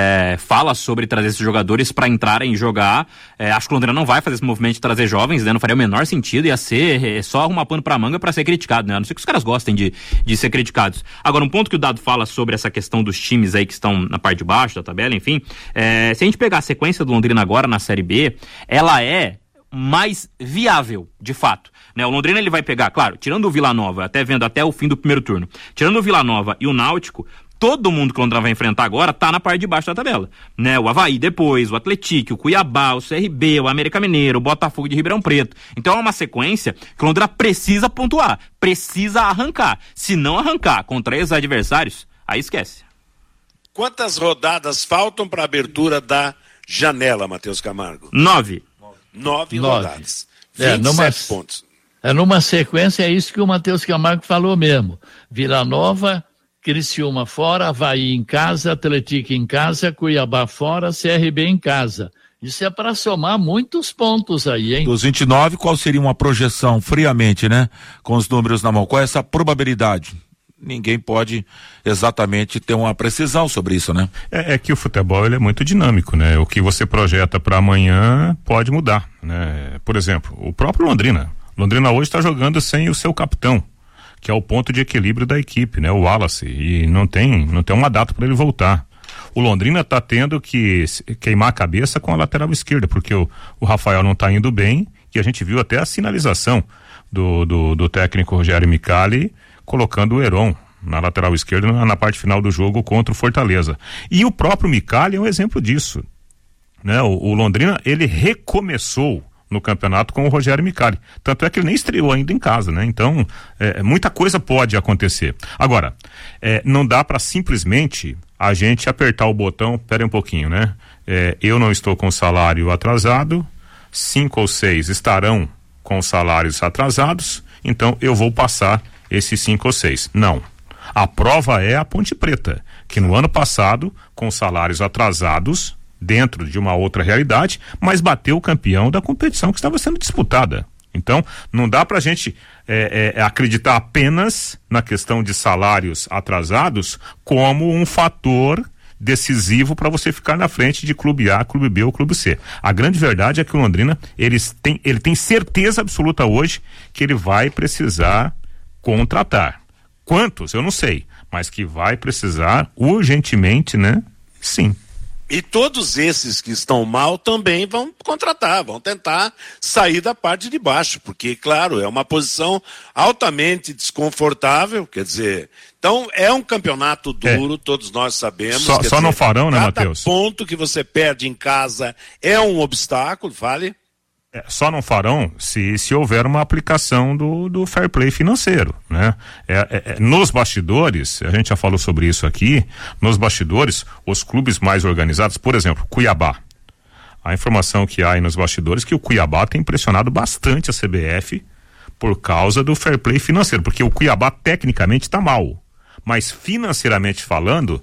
Speaker 2: Fala sobre trazer esses jogadores para entrarem e jogar. Acho que o Londrina não vai fazer esse movimento de trazer jovens, né? Não faria o menor sentido, ia ser só arrumar pano pra manga para ser criticado, né? A não ser que os caras gostem de ser criticados. Agora, um ponto que o Dado fala sobre essa questão dos times aí que estão na parte de baixo da tabela, enfim, se a gente pegar a sequência do Londrina agora na Série B, ela é mais viável, de fato, né? O Londrina ele vai pegar, claro, tirando o Vila Nova, até o fim do primeiro turno, tirando o Vila Nova e o Náutico, todo mundo que o Londrina vai enfrentar agora tá na parte de baixo da tabela, né? O Avaí depois, o Atlético, o Cuiabá, o CRB, o América Mineiro, o Botafogo de Ribeirão Preto. Então é uma sequência que o Londrina precisa pontuar, precisa arrancar. Se não arrancar contra esses adversários, aí esquece.
Speaker 4: Quantas rodadas faltam para a abertura da janela, Matheus Camargo?
Speaker 2: 9
Speaker 4: rodadas. 27 pontos.
Speaker 5: Numa sequência, é isso que o Matheus Camargo falou mesmo. Vila Nova, Criciúma fora, Avaí em casa, Atlético em casa, Cuiabá fora, CRB em casa. Isso é para somar muitos pontos aí, hein?
Speaker 7: Dos 29, qual seria uma projeção, friamente, né? Com os números na mão, qual é essa probabilidade? Ninguém pode exatamente ter uma precisão sobre isso, né?
Speaker 6: É que o futebol ele é muito dinâmico, né? O que você projeta para amanhã pode mudar, né? Por exemplo, o próprio Londrina hoje está jogando sem o seu capitão, que é o ponto de equilíbrio da equipe, né? O Wallace, e não tem uma data para ele voltar. O Londrina está tendo que queimar a cabeça com a lateral esquerda, porque o Rafael não está indo bem, e a gente viu até a sinalização do técnico Rogério Micali colocando o Heron na lateral esquerda na parte final do jogo contra o Fortaleza. E o próprio Micali é um exemplo disso, né? O Londrina, ele recomeçou no campeonato com o Rogério Micali, tanto é que ele nem estreou ainda em casa, né? Então, muita coisa pode acontecer. Agora, não dá para simplesmente a gente apertar o botão, pera um pouquinho, né? Eu não estou com salário atrasado, 5 ou 6 estarão com salários atrasados, então eu vou passar esses 5 ou 6. Não. A prova é a Ponte Preta, que no ano passado, com salários atrasados, dentro de uma outra realidade, mas bateu o campeão da competição que estava sendo disputada. Então, não dá pra gente acreditar apenas na questão de salários atrasados como um fator decisivo para você ficar na frente de clube A, clube B ou clube C. A grande verdade é que o Londrina, ele tem certeza absoluta hoje que ele vai precisar contratar. Quantos? Eu não sei, mas que vai precisar urgentemente, né? Sim.
Speaker 4: E todos esses que estão mal também vão contratar, vão tentar sair da parte de baixo, porque, claro, é uma posição altamente desconfortável, quer dizer, então é um campeonato duro, todos nós sabemos.
Speaker 6: Só não farão, né, Matheus?
Speaker 4: Cada ponto que você perde em casa é um obstáculo, vale?
Speaker 6: Só não farão se houver uma aplicação do fair play financeiro, né? Nos bastidores, a gente já falou sobre isso aqui, nos bastidores, os clubes mais organizados, por exemplo, Cuiabá. A informação que há aí nos bastidores é que o Cuiabá tem pressionado bastante a CBF por causa do fair play financeiro, porque o Cuiabá tecnicamente está mal, mas financeiramente falando,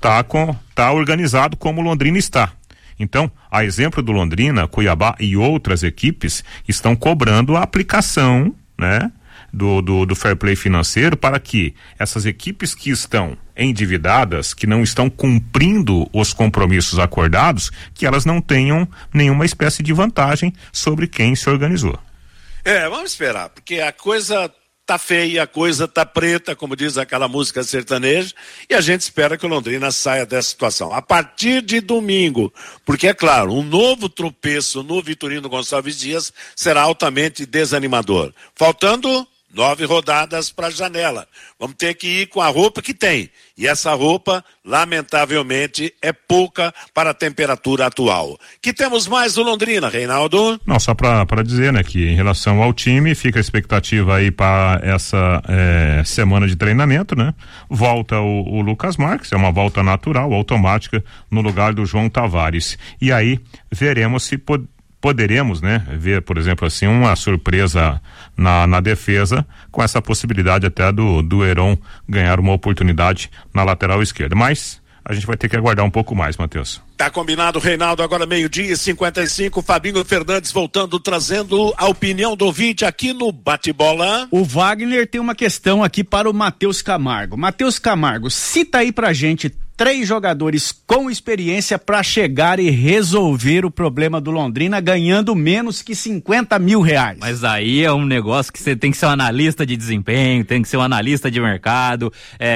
Speaker 6: tá organizado como o Londrina está. Então, a exemplo do Londrina, Cuiabá e outras equipes estão cobrando a aplicação, né, do fair play financeiro para que essas equipes que estão endividadas, que não estão cumprindo os compromissos acordados, que elas não tenham nenhuma espécie de vantagem sobre quem se organizou.
Speaker 4: Vamos esperar, porque a coisa tá feia, a coisa tá preta, como diz aquela música sertaneja, e a gente espera que o Londrina saia dessa situação. A partir de domingo, porque é claro, um novo tropeço no Vitorino Gonçalves Dias será altamente desanimador. Faltando 9 rodadas para a janela. Vamos ter que ir com a roupa que tem. E essa roupa, lamentavelmente, é pouca para a temperatura atual. Que temos mais do Londrina, Reinaldo?
Speaker 6: Não, só para dizer, né, que em relação ao time, fica a expectativa aí para essa semana de treinamento, né? Volta o Lucas Marques, é uma volta natural, automática, no lugar do João Tavares. E aí, veremos se poderemos, né, ver, por exemplo, assim, uma surpresa na defesa, com essa possibilidade até do Heron ganhar uma oportunidade na lateral esquerda. Mas a gente vai ter que aguardar um pouco mais, Matheus.
Speaker 4: Tá combinado, Reinaldo. Agora 12:55, Fabinho Fernandes voltando, trazendo a opinião do ouvinte aqui no Bate-Bola.
Speaker 3: O Wagner tem uma questão aqui para o Matheus Camargo. Matheus Camargo, cita aí pra gente 3 jogadores com experiência para chegar e resolver o problema do Londrina ganhando menos que R$50 mil.
Speaker 2: Mas aí é um negócio que você tem que ser um analista de desempenho, tem que ser um analista de mercado,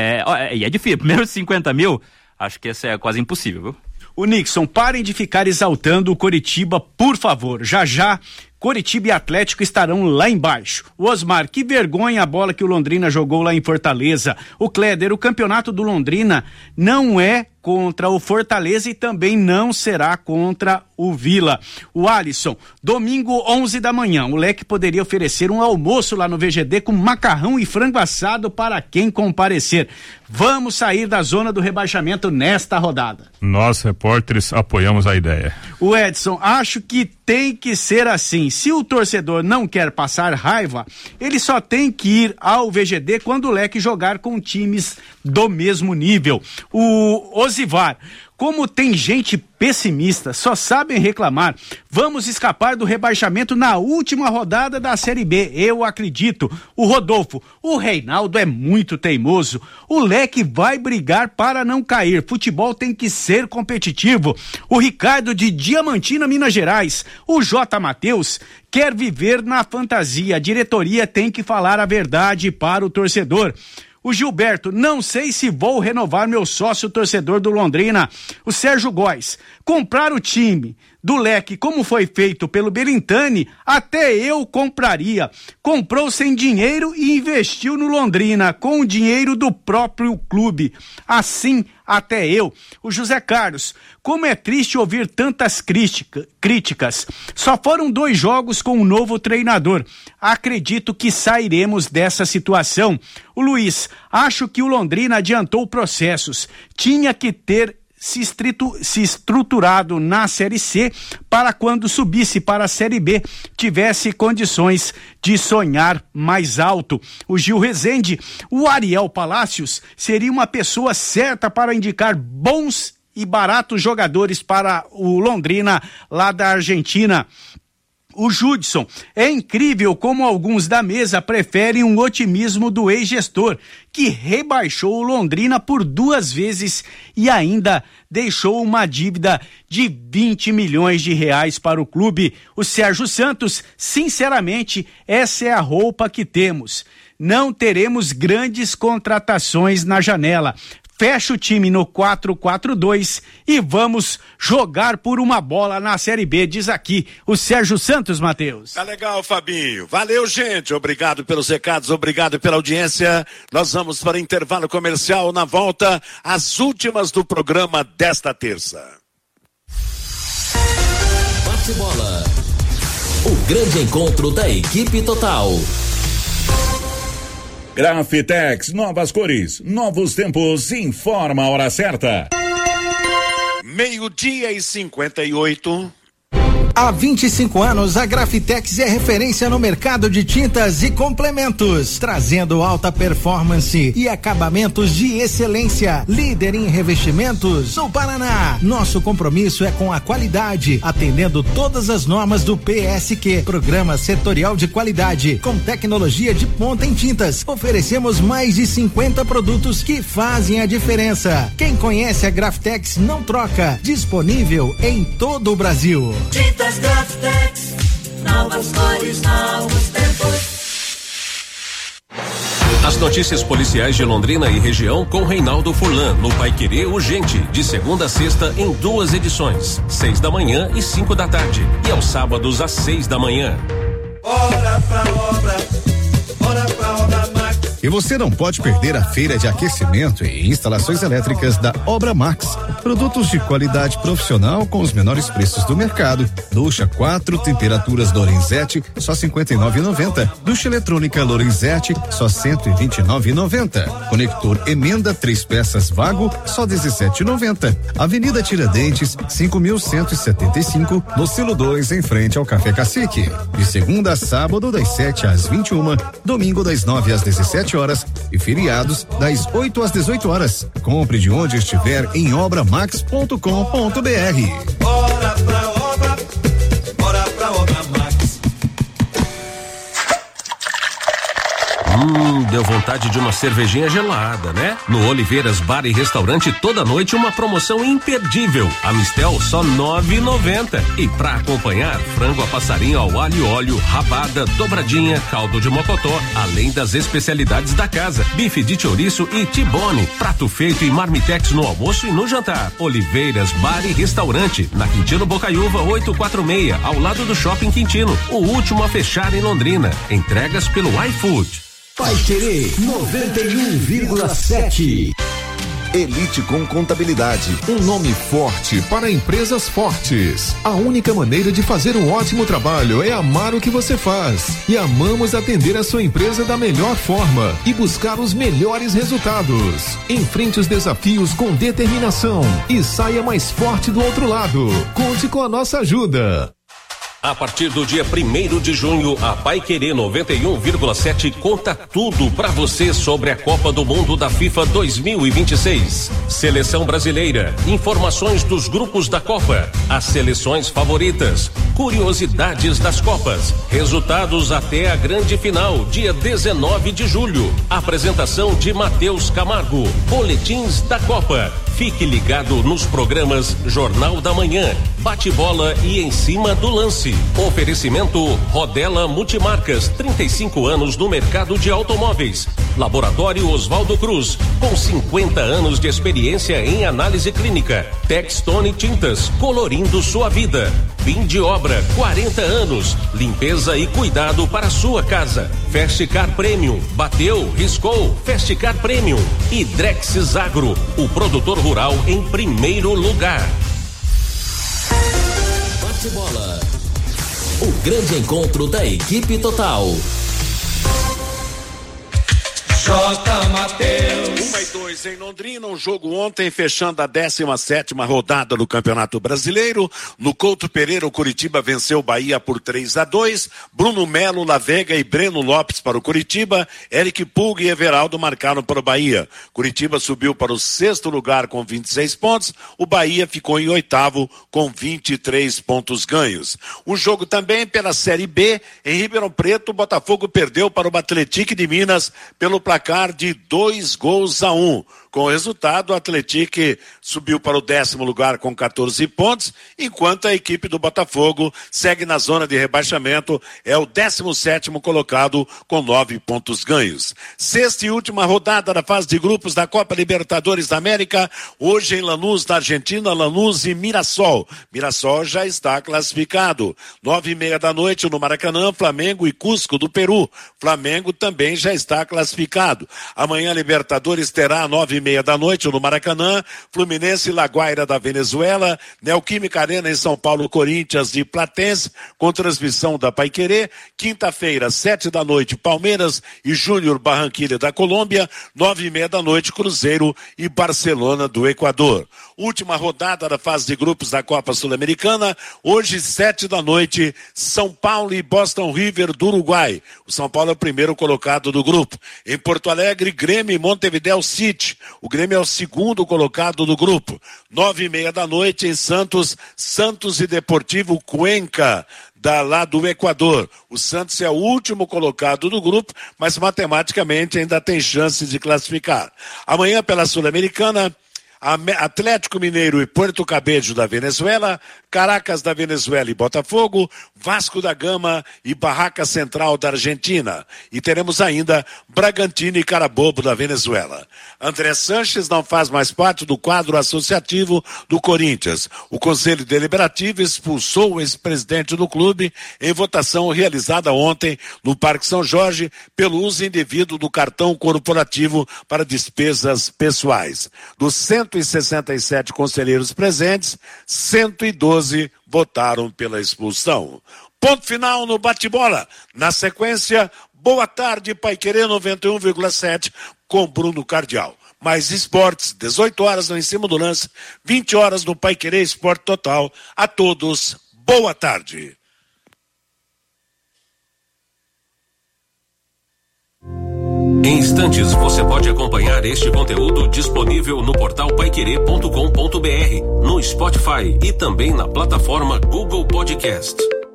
Speaker 2: e é difícil. Primeiro 50 mil, acho que esse é quase impossível, viu?
Speaker 3: O Nixon, parem de ficar exaltando o Coritiba, por favor. Já, Coritiba e Atlético estarão lá embaixo. O Osmar, que vergonha a bola que o Londrina jogou lá em Fortaleza. O Cléder, o campeonato do Londrina não é contra o Fortaleza e também não será contra o Vila. O Alisson, domingo 11 da manhã, o Leque poderia oferecer um almoço lá no VGD com macarrão e frango assado para quem comparecer. Vamos sair da zona do rebaixamento nesta rodada.
Speaker 6: Nós, repórteres, apoiamos a ideia.
Speaker 3: O Edson, acho que tem que ser assim. Se o torcedor não quer passar raiva, ele só tem que ir ao VGD quando o Leque jogar com times do mesmo nível. O Osivar, como tem gente pessimista, só sabem reclamar. Vamos escapar do rebaixamento na última rodada da Série B, eu acredito. O Rodolfo, o Reinaldo é muito teimoso. O Leque vai brigar para não cair. Futebol tem que ser competitivo. O Ricardo de Diamantina, Minas Gerais. O J. Matheus quer viver na fantasia. A diretoria tem que falar a verdade para o torcedor. O Gilberto, não sei se vou renovar meu sócio torcedor do Londrina. O Sérgio Góes, comprar o time do Leque como foi feito pelo Belintani, até eu compraria. Comprou sem dinheiro e investiu no Londrina com o dinheiro do próprio clube. Assim, até eu. O José Carlos, como é triste ouvir tantas críticas. Só foram 2 jogos com um novo treinador. Acredito que sairemos dessa situação. O Luiz, acho que o Londrina adiantou processos. Tinha que ter se estruturado na Série C para quando subisse para a Série B tivesse condições de sonhar mais alto. O Gil Rezende, o Ariel Palácios seria uma pessoa certa para indicar bons e baratos jogadores para o Londrina lá da Argentina. o Judson. É incrível como alguns da mesa preferem um otimismo do ex-gestor, que rebaixou o Londrina por 2 vezes e ainda deixou uma dívida de 20 milhões de reais para o clube. O Sérgio Santos, sinceramente, essa é a roupa que temos. Não teremos grandes contratações na janela. Fecha o time no 4-4-2 e vamos jogar por uma bola na Série B, diz aqui o Sérgio Santos, Matheus.
Speaker 4: Tá legal, Fabinho. Valeu, gente. Obrigado pelos recados, obrigado pela audiência. Nós vamos para intervalo comercial. Na volta, as últimas do programa desta terça.
Speaker 8: Bate-bola. O grande encontro da equipe total.
Speaker 16: Grafitex, novas cores, novos tempos, informa a hora certa.
Speaker 4: 12:58.
Speaker 11: Há 25 anos, a Grafitex é referência no mercado de tintas e complementos, trazendo alta performance e acabamentos de excelência. Líder em revestimentos no Paraná. Nosso compromisso é com a qualidade, atendendo todas as normas do PSQ, Programa Setorial de Qualidade, com tecnologia de ponta em tintas. Oferecemos mais de 50 produtos que fazem a diferença. Quem conhece a Grafitex não troca. Disponível em todo o Brasil.
Speaker 14: Tintas Grafitex, novas cores, novos tempos.
Speaker 8: As notícias policiais de Londrina e região com Reinaldo Furlan, no Paiquerê Urgente, de segunda a sexta em 2 edições, 6 da manhã e 5 da tarde, e aos sábados às 6 da manhã.
Speaker 14: Bora pra obra Max.
Speaker 17: E você não pode perder a feira de aquecimento e instalações elétricas da Obra Max. Produtos de qualidade profissional com os menores preços do mercado. Ducha 4 temperaturas Lorenzetti, só R$59,90. Ducha eletrônica Lorenzetti, só R$129,90. Conector emenda 3 peças Vago, só R$17,90. Avenida Tiradentes, 5.175, no Silo 2, em frente ao Café Cacique. De segunda a sábado, das 7 às 21, domingo das 9 às 17 horas e feriados das 8 às 18 horas. Compre de onde estiver em obramax.com.br.
Speaker 14: Bora pra obra Max.
Speaker 8: Deu vontade de uma cervejinha gelada, né? No Oliveiras Bar e Restaurante, toda noite uma promoção imperdível. A Mistel só R$9,90. E pra acompanhar, frango a passarinho ao alho e óleo, rabada, dobradinha, caldo de mocotó, além das especialidades da casa, bife de chouriço e tibone, prato feito e marmitex no almoço e no jantar. Oliveiras Bar e Restaurante, na Quintino Bocaiúva 846, ao lado do Shopping Quintino, o último a fechar em Londrina. Entregas pelo iFood.
Speaker 18: Paiquerê 91,7. Elite com Contabilidade, um nome forte para empresas fortes. A única maneira de fazer um ótimo trabalho é amar o que você faz. E amamos atender a sua empresa da melhor forma e buscar os melhores resultados. Enfrente os desafios com determinação e saia mais forte do outro lado. Conte com a nossa ajuda.
Speaker 8: A partir do dia 1º de junho, a Paiquerê 91,7 conta tudo para você sobre a Copa do Mundo da FIFA 2026. Seleção brasileira, informações dos grupos da Copa, as seleções favoritas, curiosidades das Copas, resultados até a grande final, dia 19 de julho. Apresentação de Matheus Camargo, boletins da Copa. Fique ligado nos programas Jornal da Manhã, Bate-Bola e Em Cima do Lance. Oferecimento Rodela Multimarcas, 35 anos no mercado de automóveis. Laboratório Oswaldo Cruz, com 50 anos de experiência em análise clínica. Textone Tintas, colorindo sua vida. Fim de obra, 40 anos. Limpeza e cuidado para sua casa. Festicar Premium, bateu, riscou, Festicar Premium. E Drexis Agro, o produtor rural em primeiro lugar. Bate-bola. O grande encontro da equipe total.
Speaker 14: J. Mateus.
Speaker 4: 1-2 em Londrina, um jogo ontem fechando a 17ª rodada do Campeonato Brasileiro. No Couto Pereira, o Curitiba venceu o Bahia por 3-2. Bruno Melo, Lavega e Breno Lopes para o Curitiba. Eric Pulga e Everaldo marcaram para o Bahia. Curitiba subiu para o 6º lugar com 26 pontos. O Bahia ficou em 8º com 23 pontos ganhos. O jogo também pela Série B, em Ribeirão Preto, o Botafogo perdeu para o Atlético de Minas pelo placar de 2-1. Com o resultado, o Atlético subiu para o 10º lugar com 14 pontos, enquanto a equipe do Botafogo segue na zona de rebaixamento, é o 17º colocado com 9 pontos ganhos. Sexta e última rodada da fase de grupos da Copa Libertadores da América, hoje em Lanús, na Argentina, Lanús e Mirassol. Mirassol já está classificado. 9:30 da noite no Maracanã, Flamengo e Cusco do Peru. Flamengo também já está classificado. Amanhã, Libertadores terá 9:30 da noite no Maracanã, Fluminense e Laguaira da Venezuela, Neoquímica Arena em São Paulo, Corinthians e Platense, com transmissão da Paiquerê. Quinta-feira, 7 da noite, Palmeiras e Júnior Barranquilla da Colômbia, 9:30 da noite, Cruzeiro e Barcelona do Equador. Última rodada da fase de grupos da Copa Sul-Americana, hoje 7 da noite, São Paulo e Boston River do Uruguai. O São Paulo é o primeiro colocado do grupo. Em Porto Alegre, Grêmio e Montevideo City. O Grêmio é o segundo colocado do grupo. 9:30 da noite em Santos, Santos e Deportivo Cuenca, lá do Equador. O Santos é o último colocado do grupo, mas matematicamente ainda tem chance de classificar. Amanhã pela Sul-Americana, Atlético Mineiro e Puerto Cabello da Venezuela, Caracas da Venezuela e Botafogo, Vasco da Gama e Barraca Central da Argentina. E teremos ainda Bragantino e Carabobo da Venezuela. André Sanches não faz mais parte do quadro associativo do Corinthians. O Conselho Deliberativo expulsou o ex-presidente do clube em votação realizada ontem no Parque São Jorge pelo uso indevido do cartão corporativo para despesas pessoais. Dos 167 conselheiros presentes, 112 votaram pela expulsão. Ponto final no bate-bola. Na sequência, Boa Tarde, Paiquerê 91,7 com Bruno Cardial. Mais esportes, 18 horas no Em Cima do Lance, 20 horas no Paiquerê Esporte Total. A todos, boa tarde.
Speaker 8: Em instantes, você pode acompanhar este conteúdo disponível no portal paiquerê.com.br, no Spotify e também na plataforma Google Podcast.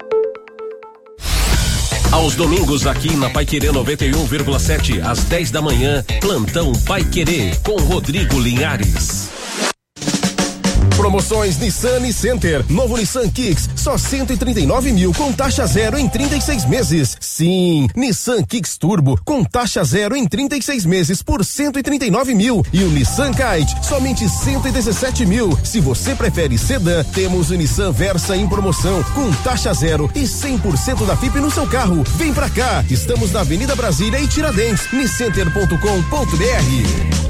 Speaker 8: Aos domingos aqui na Paiquerê 91,7, às 10 da manhã, Plantão Paiquerê com Rodrigo Linhares.
Speaker 19: Promoções Nissan e Center. Novo Nissan Kicks, só 139 mil com taxa zero em 36 meses. Sim, Nissan Kicks Turbo com taxa zero em 36 meses por 139 mil. E o Nissan Kite, somente 117 mil. Se você prefere sedã, temos o Nissan Versa em promoção com taxa zero e 100% da FIP no seu carro. Vem pra cá, estamos na Avenida Brasília e Tiradentes, niscenter.com.br.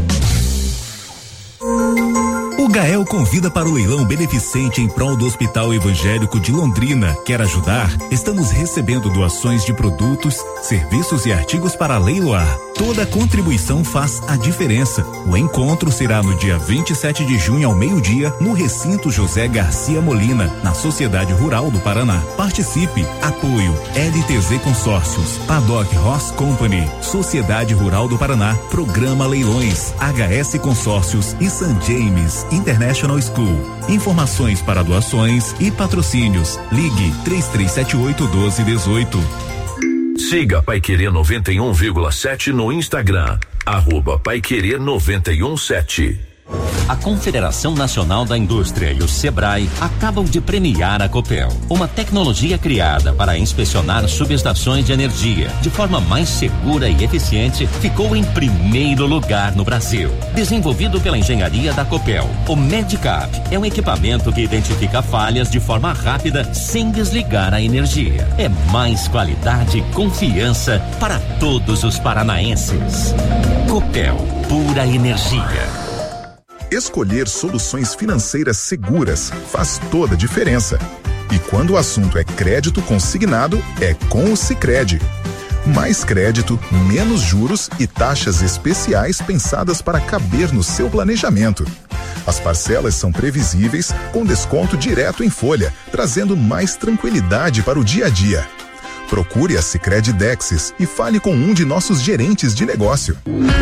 Speaker 9: O Gael convida para o leilão beneficente em prol do Hospital Evangélico de Londrina. Quer ajudar? Estamos recebendo doações de produtos, serviços e artigos para leiloar. Toda contribuição faz a diferença. O encontro será no dia 27 de junho ao meio-dia no recinto José Garcia Molina, na Sociedade Rural do Paraná. Participe. Apoio LTZ Consórcios, Paddock Horse Company, Sociedade Rural do Paraná, Programa Leilões, HS Consórcios e St. James International School. Informações para doações e patrocínios. Ligue 3378-1218.
Speaker 20: Siga Paiquerê 91,7 no Instagram, @Paiquerê 917.
Speaker 10: A Confederação Nacional da Indústria e o Sebrae acabam de premiar a Copel, uma tecnologia criada para inspecionar subestações de energia de forma mais segura e eficiente, ficou em primeiro lugar no Brasil. Desenvolvido pela engenharia da Copel, o Medicap é um equipamento que identifica falhas de forma rápida sem desligar a energia. É mais qualidade e confiança para todos os paranaenses. Copel, pura energia.
Speaker 21: Escolher soluções financeiras seguras faz toda a diferença. E quando o assunto é crédito consignado, é com o Sicredi. Mais crédito, menos juros e taxas especiais pensadas para caber no seu planejamento. As parcelas são previsíveis, com desconto direto em folha, trazendo mais tranquilidade para o dia a dia. Procure a Sicredi Dexis e fale com um de nossos gerentes de negócio.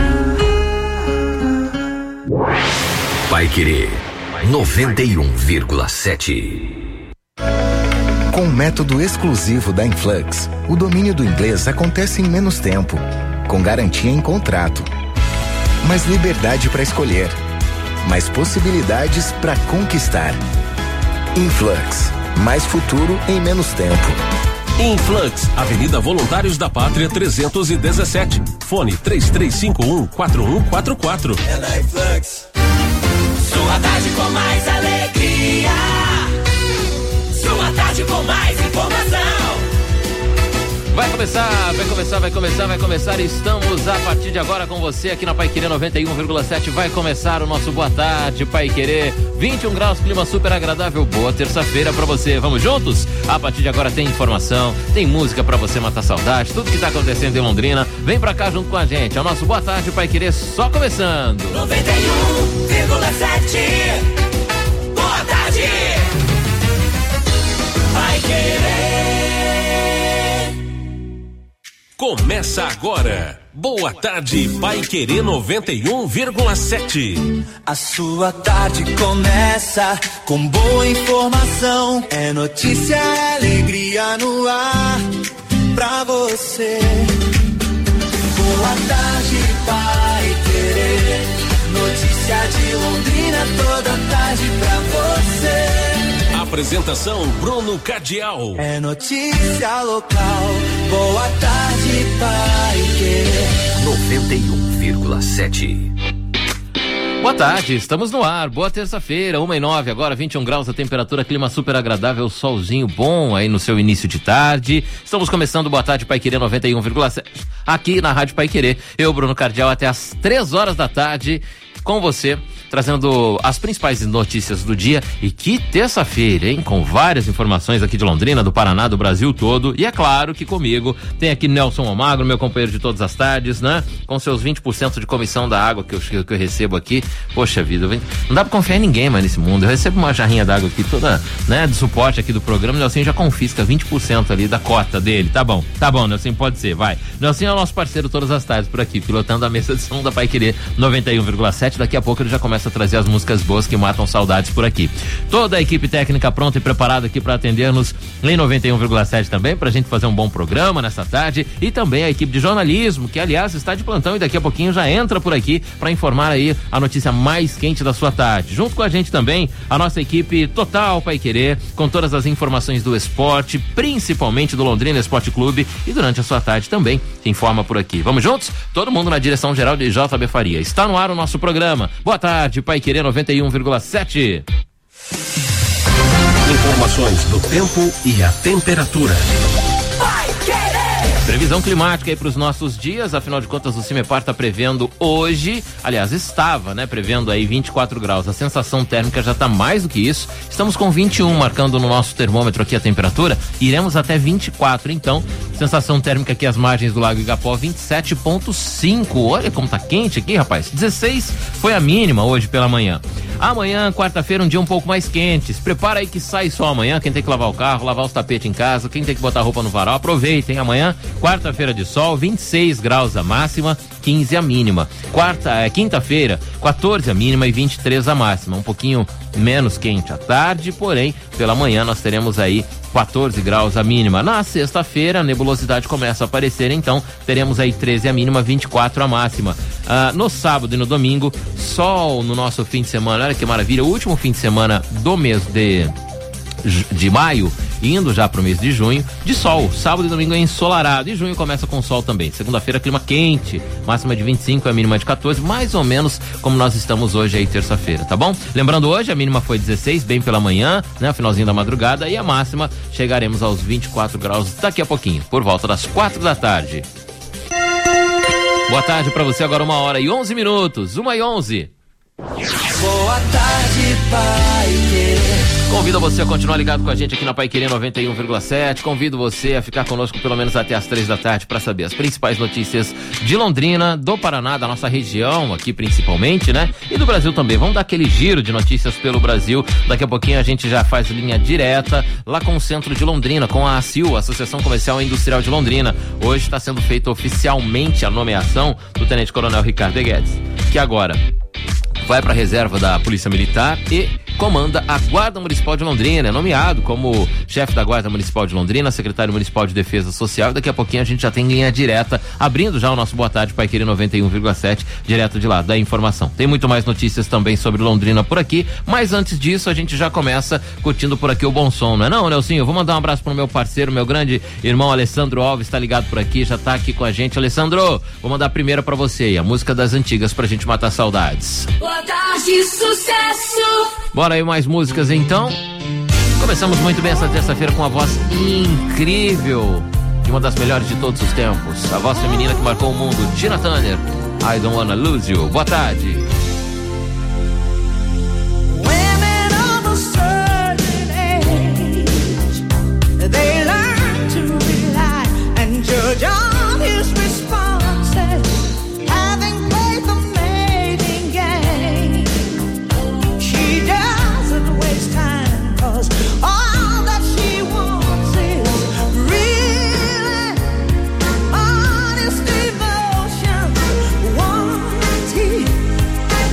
Speaker 20: Paiquerê 91,7.
Speaker 1: Com o método exclusivo da Influx, o domínio do inglês acontece em menos tempo, com garantia em contrato. Mais liberdade para escolher, mais possibilidades para conquistar. Influx, mais futuro em menos tempo.
Speaker 8: Influx, Avenida Voluntários da Pátria 317. Fone 3351-4144.
Speaker 14: É na Influx. Sua tarde com mais alegria. Sua tarde com mais informação.
Speaker 22: Vai começar. Estamos a partir de agora com você aqui na Paiquerê 91,7. Vai começar o nosso Boa Tarde Paiquerê. 21 graus, clima super agradável. Boa terça-feira pra você. Vamos juntos? A partir de agora tem informação, tem música pra você matar saudade. Tudo que tá acontecendo em Londrina, vem pra cá junto com a gente. É o nosso Boa Tarde Paiquerê só começando.
Speaker 14: 91,7. Boa tarde. Paiquerê.
Speaker 8: Começa agora. Boa tarde, Paiquerê 91,7.
Speaker 14: A sua tarde começa com boa informação. É notícia, alegria no ar pra você. Boa tarde, Paiquerê. Notícia de Londrina toda tarde pra você.
Speaker 8: Apresentação Bruno Cardial.
Speaker 14: É notícia local. Boa tarde, Paiquerê
Speaker 20: 91,7.
Speaker 22: Boa tarde, estamos no ar. Boa terça-feira, 1h09, agora 21 graus a temperatura, clima super agradável, solzinho bom aí no seu início de tarde. Estamos começando o Boa Tarde Paiquerê 91,7 aqui na Rádio Paiquerê. Eu, Bruno Cardial, até às 3 horas da tarde com você, trazendo as principais notícias do dia. E que terça-feira, hein? Com várias informações aqui de Londrina, do Paraná, do Brasil todo. E é claro que comigo tem aqui Nelson Almagro, meu companheiro de todas as tardes, né? Com seus 20% de comissão da água que eu recebo aqui. Poxa vida, não dá pra confiar em ninguém mais nesse mundo. Eu recebo uma jarrinha d'água aqui toda, né? De suporte aqui do programa. O Nelson já confisca 20% ali da cota dele. Tá bom, Nelson, pode ser, vai. Nelson é o nosso parceiro todas as tardes por aqui, pilotando a mesa de som da Paiquerê 91,7. Daqui a pouco ele já começa a trazer as músicas boas que matam saudades por aqui. Toda a equipe técnica pronta e preparada aqui para atender-nos em 91,7 também, pra gente fazer um bom programa nessa tarde. E também a equipe de jornalismo, que aliás está de plantão e daqui a pouquinho já entra por aqui para informar aí a notícia mais quente da sua tarde. Junto com a gente também a nossa equipe Total Paiquerê, com todas as informações do esporte, principalmente do Londrina Esporte Clube, e durante a sua tarde também se informa por aqui. Vamos juntos? Todo mundo na direção geral de JB Faria. Está no ar o nosso programa. Boa tarde, Paiquerê 91,7.
Speaker 8: Informações do tempo e a temperatura.
Speaker 22: Previsão climática aí para os nossos dias, afinal de contas o CIMEPAR está prevendo hoje, aliás estava, né, prevendo aí 24 graus, a sensação térmica já está mais do que isso, estamos com 21 marcando no nosso termômetro aqui a temperatura, iremos até 24, então, sensação térmica aqui às margens do Lago Igapó 27,5, olha como tá quente aqui, rapaz, 16 foi a mínima hoje pela manhã. Amanhã, quarta-feira, um dia um pouco mais quente, se prepara aí que sai só amanhã, quem tem que lavar o carro, lavar os tapetes em casa, quem tem que botar roupa no varal, aproveitem amanhã. Quarta-feira de sol, 26 graus a máxima, 15 a mínima. Quinta-feira, 14 a mínima e 23 a máxima. Um pouquinho menos quente à tarde, porém, pela manhã nós teremos aí 14 graus a mínima. Na sexta-feira, a nebulosidade começa a aparecer, então teremos aí 13 a mínima, 24 a máxima. No sábado e no domingo, sol no nosso fim de semana. Olha que maravilha, o último fim de semana do mês de maio, indo já pro mês de junho, de sol, sábado e domingo é ensolarado, e junho começa com sol também. Segunda-feira, clima quente, máxima de 25, a mínima de 14, mais ou menos como nós estamos hoje aí, terça-feira, tá bom? Lembrando, hoje a mínima foi 16, bem pela manhã, né, finalzinho da madrugada, e a máxima chegaremos aos 24 graus daqui a pouquinho, por volta das 4 da tarde. Boa tarde pra você, agora 1h11, 1h11.
Speaker 14: Boa tarde, Paiquerê.
Speaker 22: Convido você a continuar ligado com a gente aqui na Paiquerê 91,7. Convido você a ficar conosco pelo menos até as 3 da tarde para saber as principais notícias de Londrina, do Paraná, da nossa região aqui principalmente, né? E do Brasil também. Vamos dar aquele giro de notícias pelo Brasil. Daqui a pouquinho a gente já faz linha direta lá com o centro de Londrina, com a ACIL, Associação Comercial e Industrial de Londrina. Hoje está sendo feita oficialmente a nomeação do Tenente Coronel Ricardo Guedes, que agora vai para a reserva da Polícia Militar e comanda a Guarda Municipal de Londrina. É nomeado como chefe da Guarda Municipal de Londrina, secretário municipal de Defesa Social. E daqui a pouquinho a gente já tem linha direta, abrindo já o nosso Boa Tarde Paiquerê 91,7, direto de lá da informação. Tem muito mais notícias também sobre Londrina por aqui, mas antes disso a gente já começa curtindo por aqui o bom som, não é não, Nelsinho? Eu vou mandar um abraço pro meu parceiro, meu grande irmão Alessandro Alves, tá ligado por aqui, já tá aqui com a gente. Alessandro, vou mandar a primeira pra você aí, a música das antigas pra gente matar saudades.
Speaker 14: Boa tarde, sucesso!
Speaker 22: Bora aí mais músicas então. Começamos muito bem essa terça-feira com a voz incrível de uma das melhores de todos os tempos, a voz feminina que marcou o mundo, Tina Turner, I Don't Wanna Lose You. Boa tarde.
Speaker 14: Women of a certain age, they learn to rely and judge on his responses, having played the mating game. She doesn't waste time, 'cause all that she wants is really honest devotion. One teeth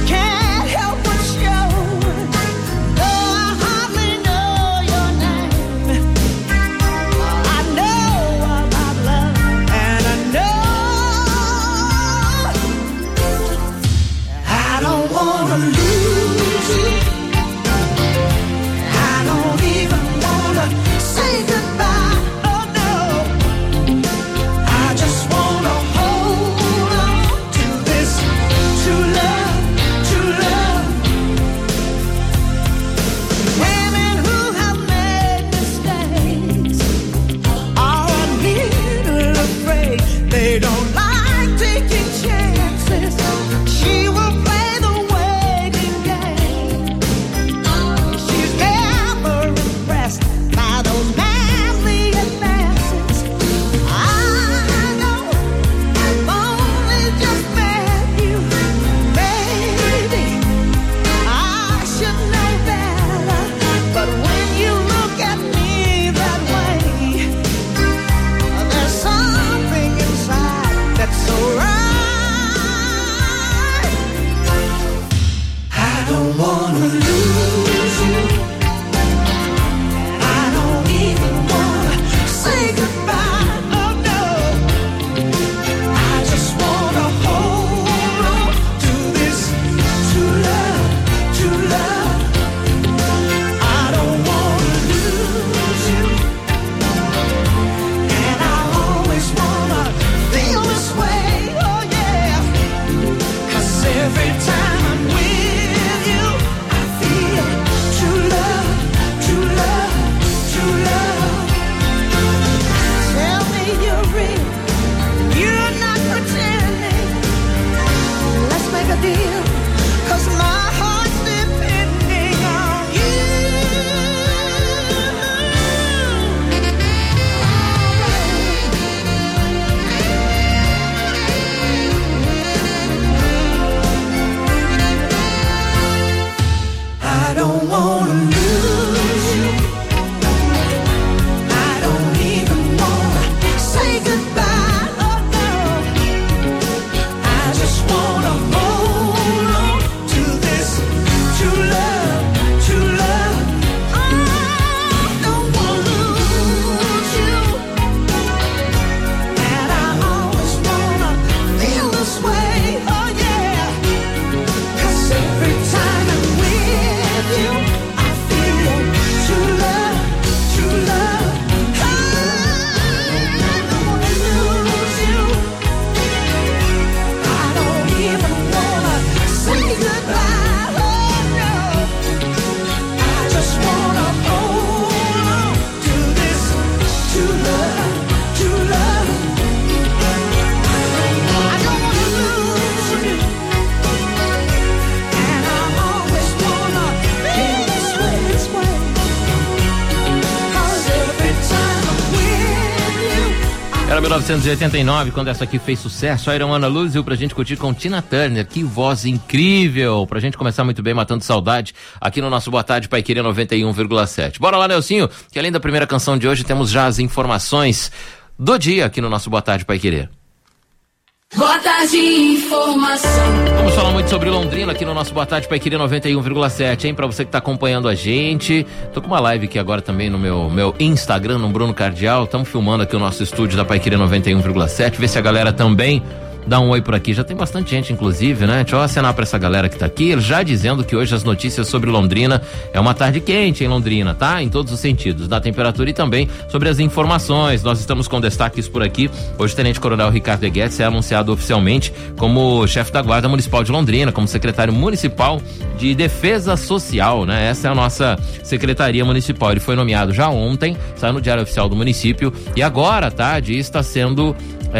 Speaker 22: Era 1989, quando essa aqui fez sucesso, Iron Ana Lúcio, pra gente curtir com Tina Turner. Que voz incrível! Pra gente começar muito bem, matando saudade, aqui no nosso Boa Tarde Paiquerê 91,7. Bora lá, Nelsinho, que além da primeira canção de hoje, temos já as informações do dia aqui no nosso Boa Tarde Paiquerê.
Speaker 14: Boa tarde, informação.
Speaker 22: Vamos falar muito sobre Londrina aqui no nosso Boa Tarde Paiquerê 91,7, hein? Pra você que tá acompanhando a gente. Tô com uma live aqui agora também no meu Instagram, no Bruno Cardial. Estamos filmando aqui o nosso estúdio da Paiquerê 91,7. Ver se a galera também dá um oi por aqui. Já tem bastante gente, inclusive, né? Deixa eu acenar pra essa galera que tá aqui, já dizendo que hoje as notícias sobre Londrina é uma tarde quente em Londrina, tá? Em todos os sentidos, da temperatura e também sobre as informações. Nós estamos com destaques por aqui. Hoje o Tenente Coronel Ricardo de Guedes é anunciado oficialmente como chefe da Guarda Municipal de Londrina, como secretário municipal de Defesa Social, né? Essa é a nossa Secretaria Municipal. Ele foi nomeado já ontem, saiu no Diário Oficial do município e agora, à tarde, está sendo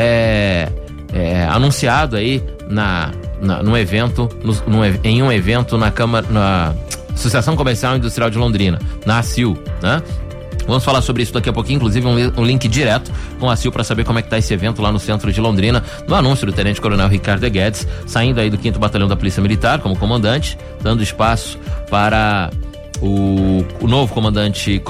Speaker 22: anunciado aí num evento, em um evento na Câmara, na Associação Comercial e Industrial de Londrina, na ACIL, né? Vamos falar sobre isso daqui a pouquinho, inclusive um link direto com a ACIL para saber como é que tá esse evento lá no centro de Londrina, no anúncio do Tenente Coronel Ricardo de Guedes, saindo aí do 5º Batalhão da Polícia Militar como comandante, dando espaço para o novo comandante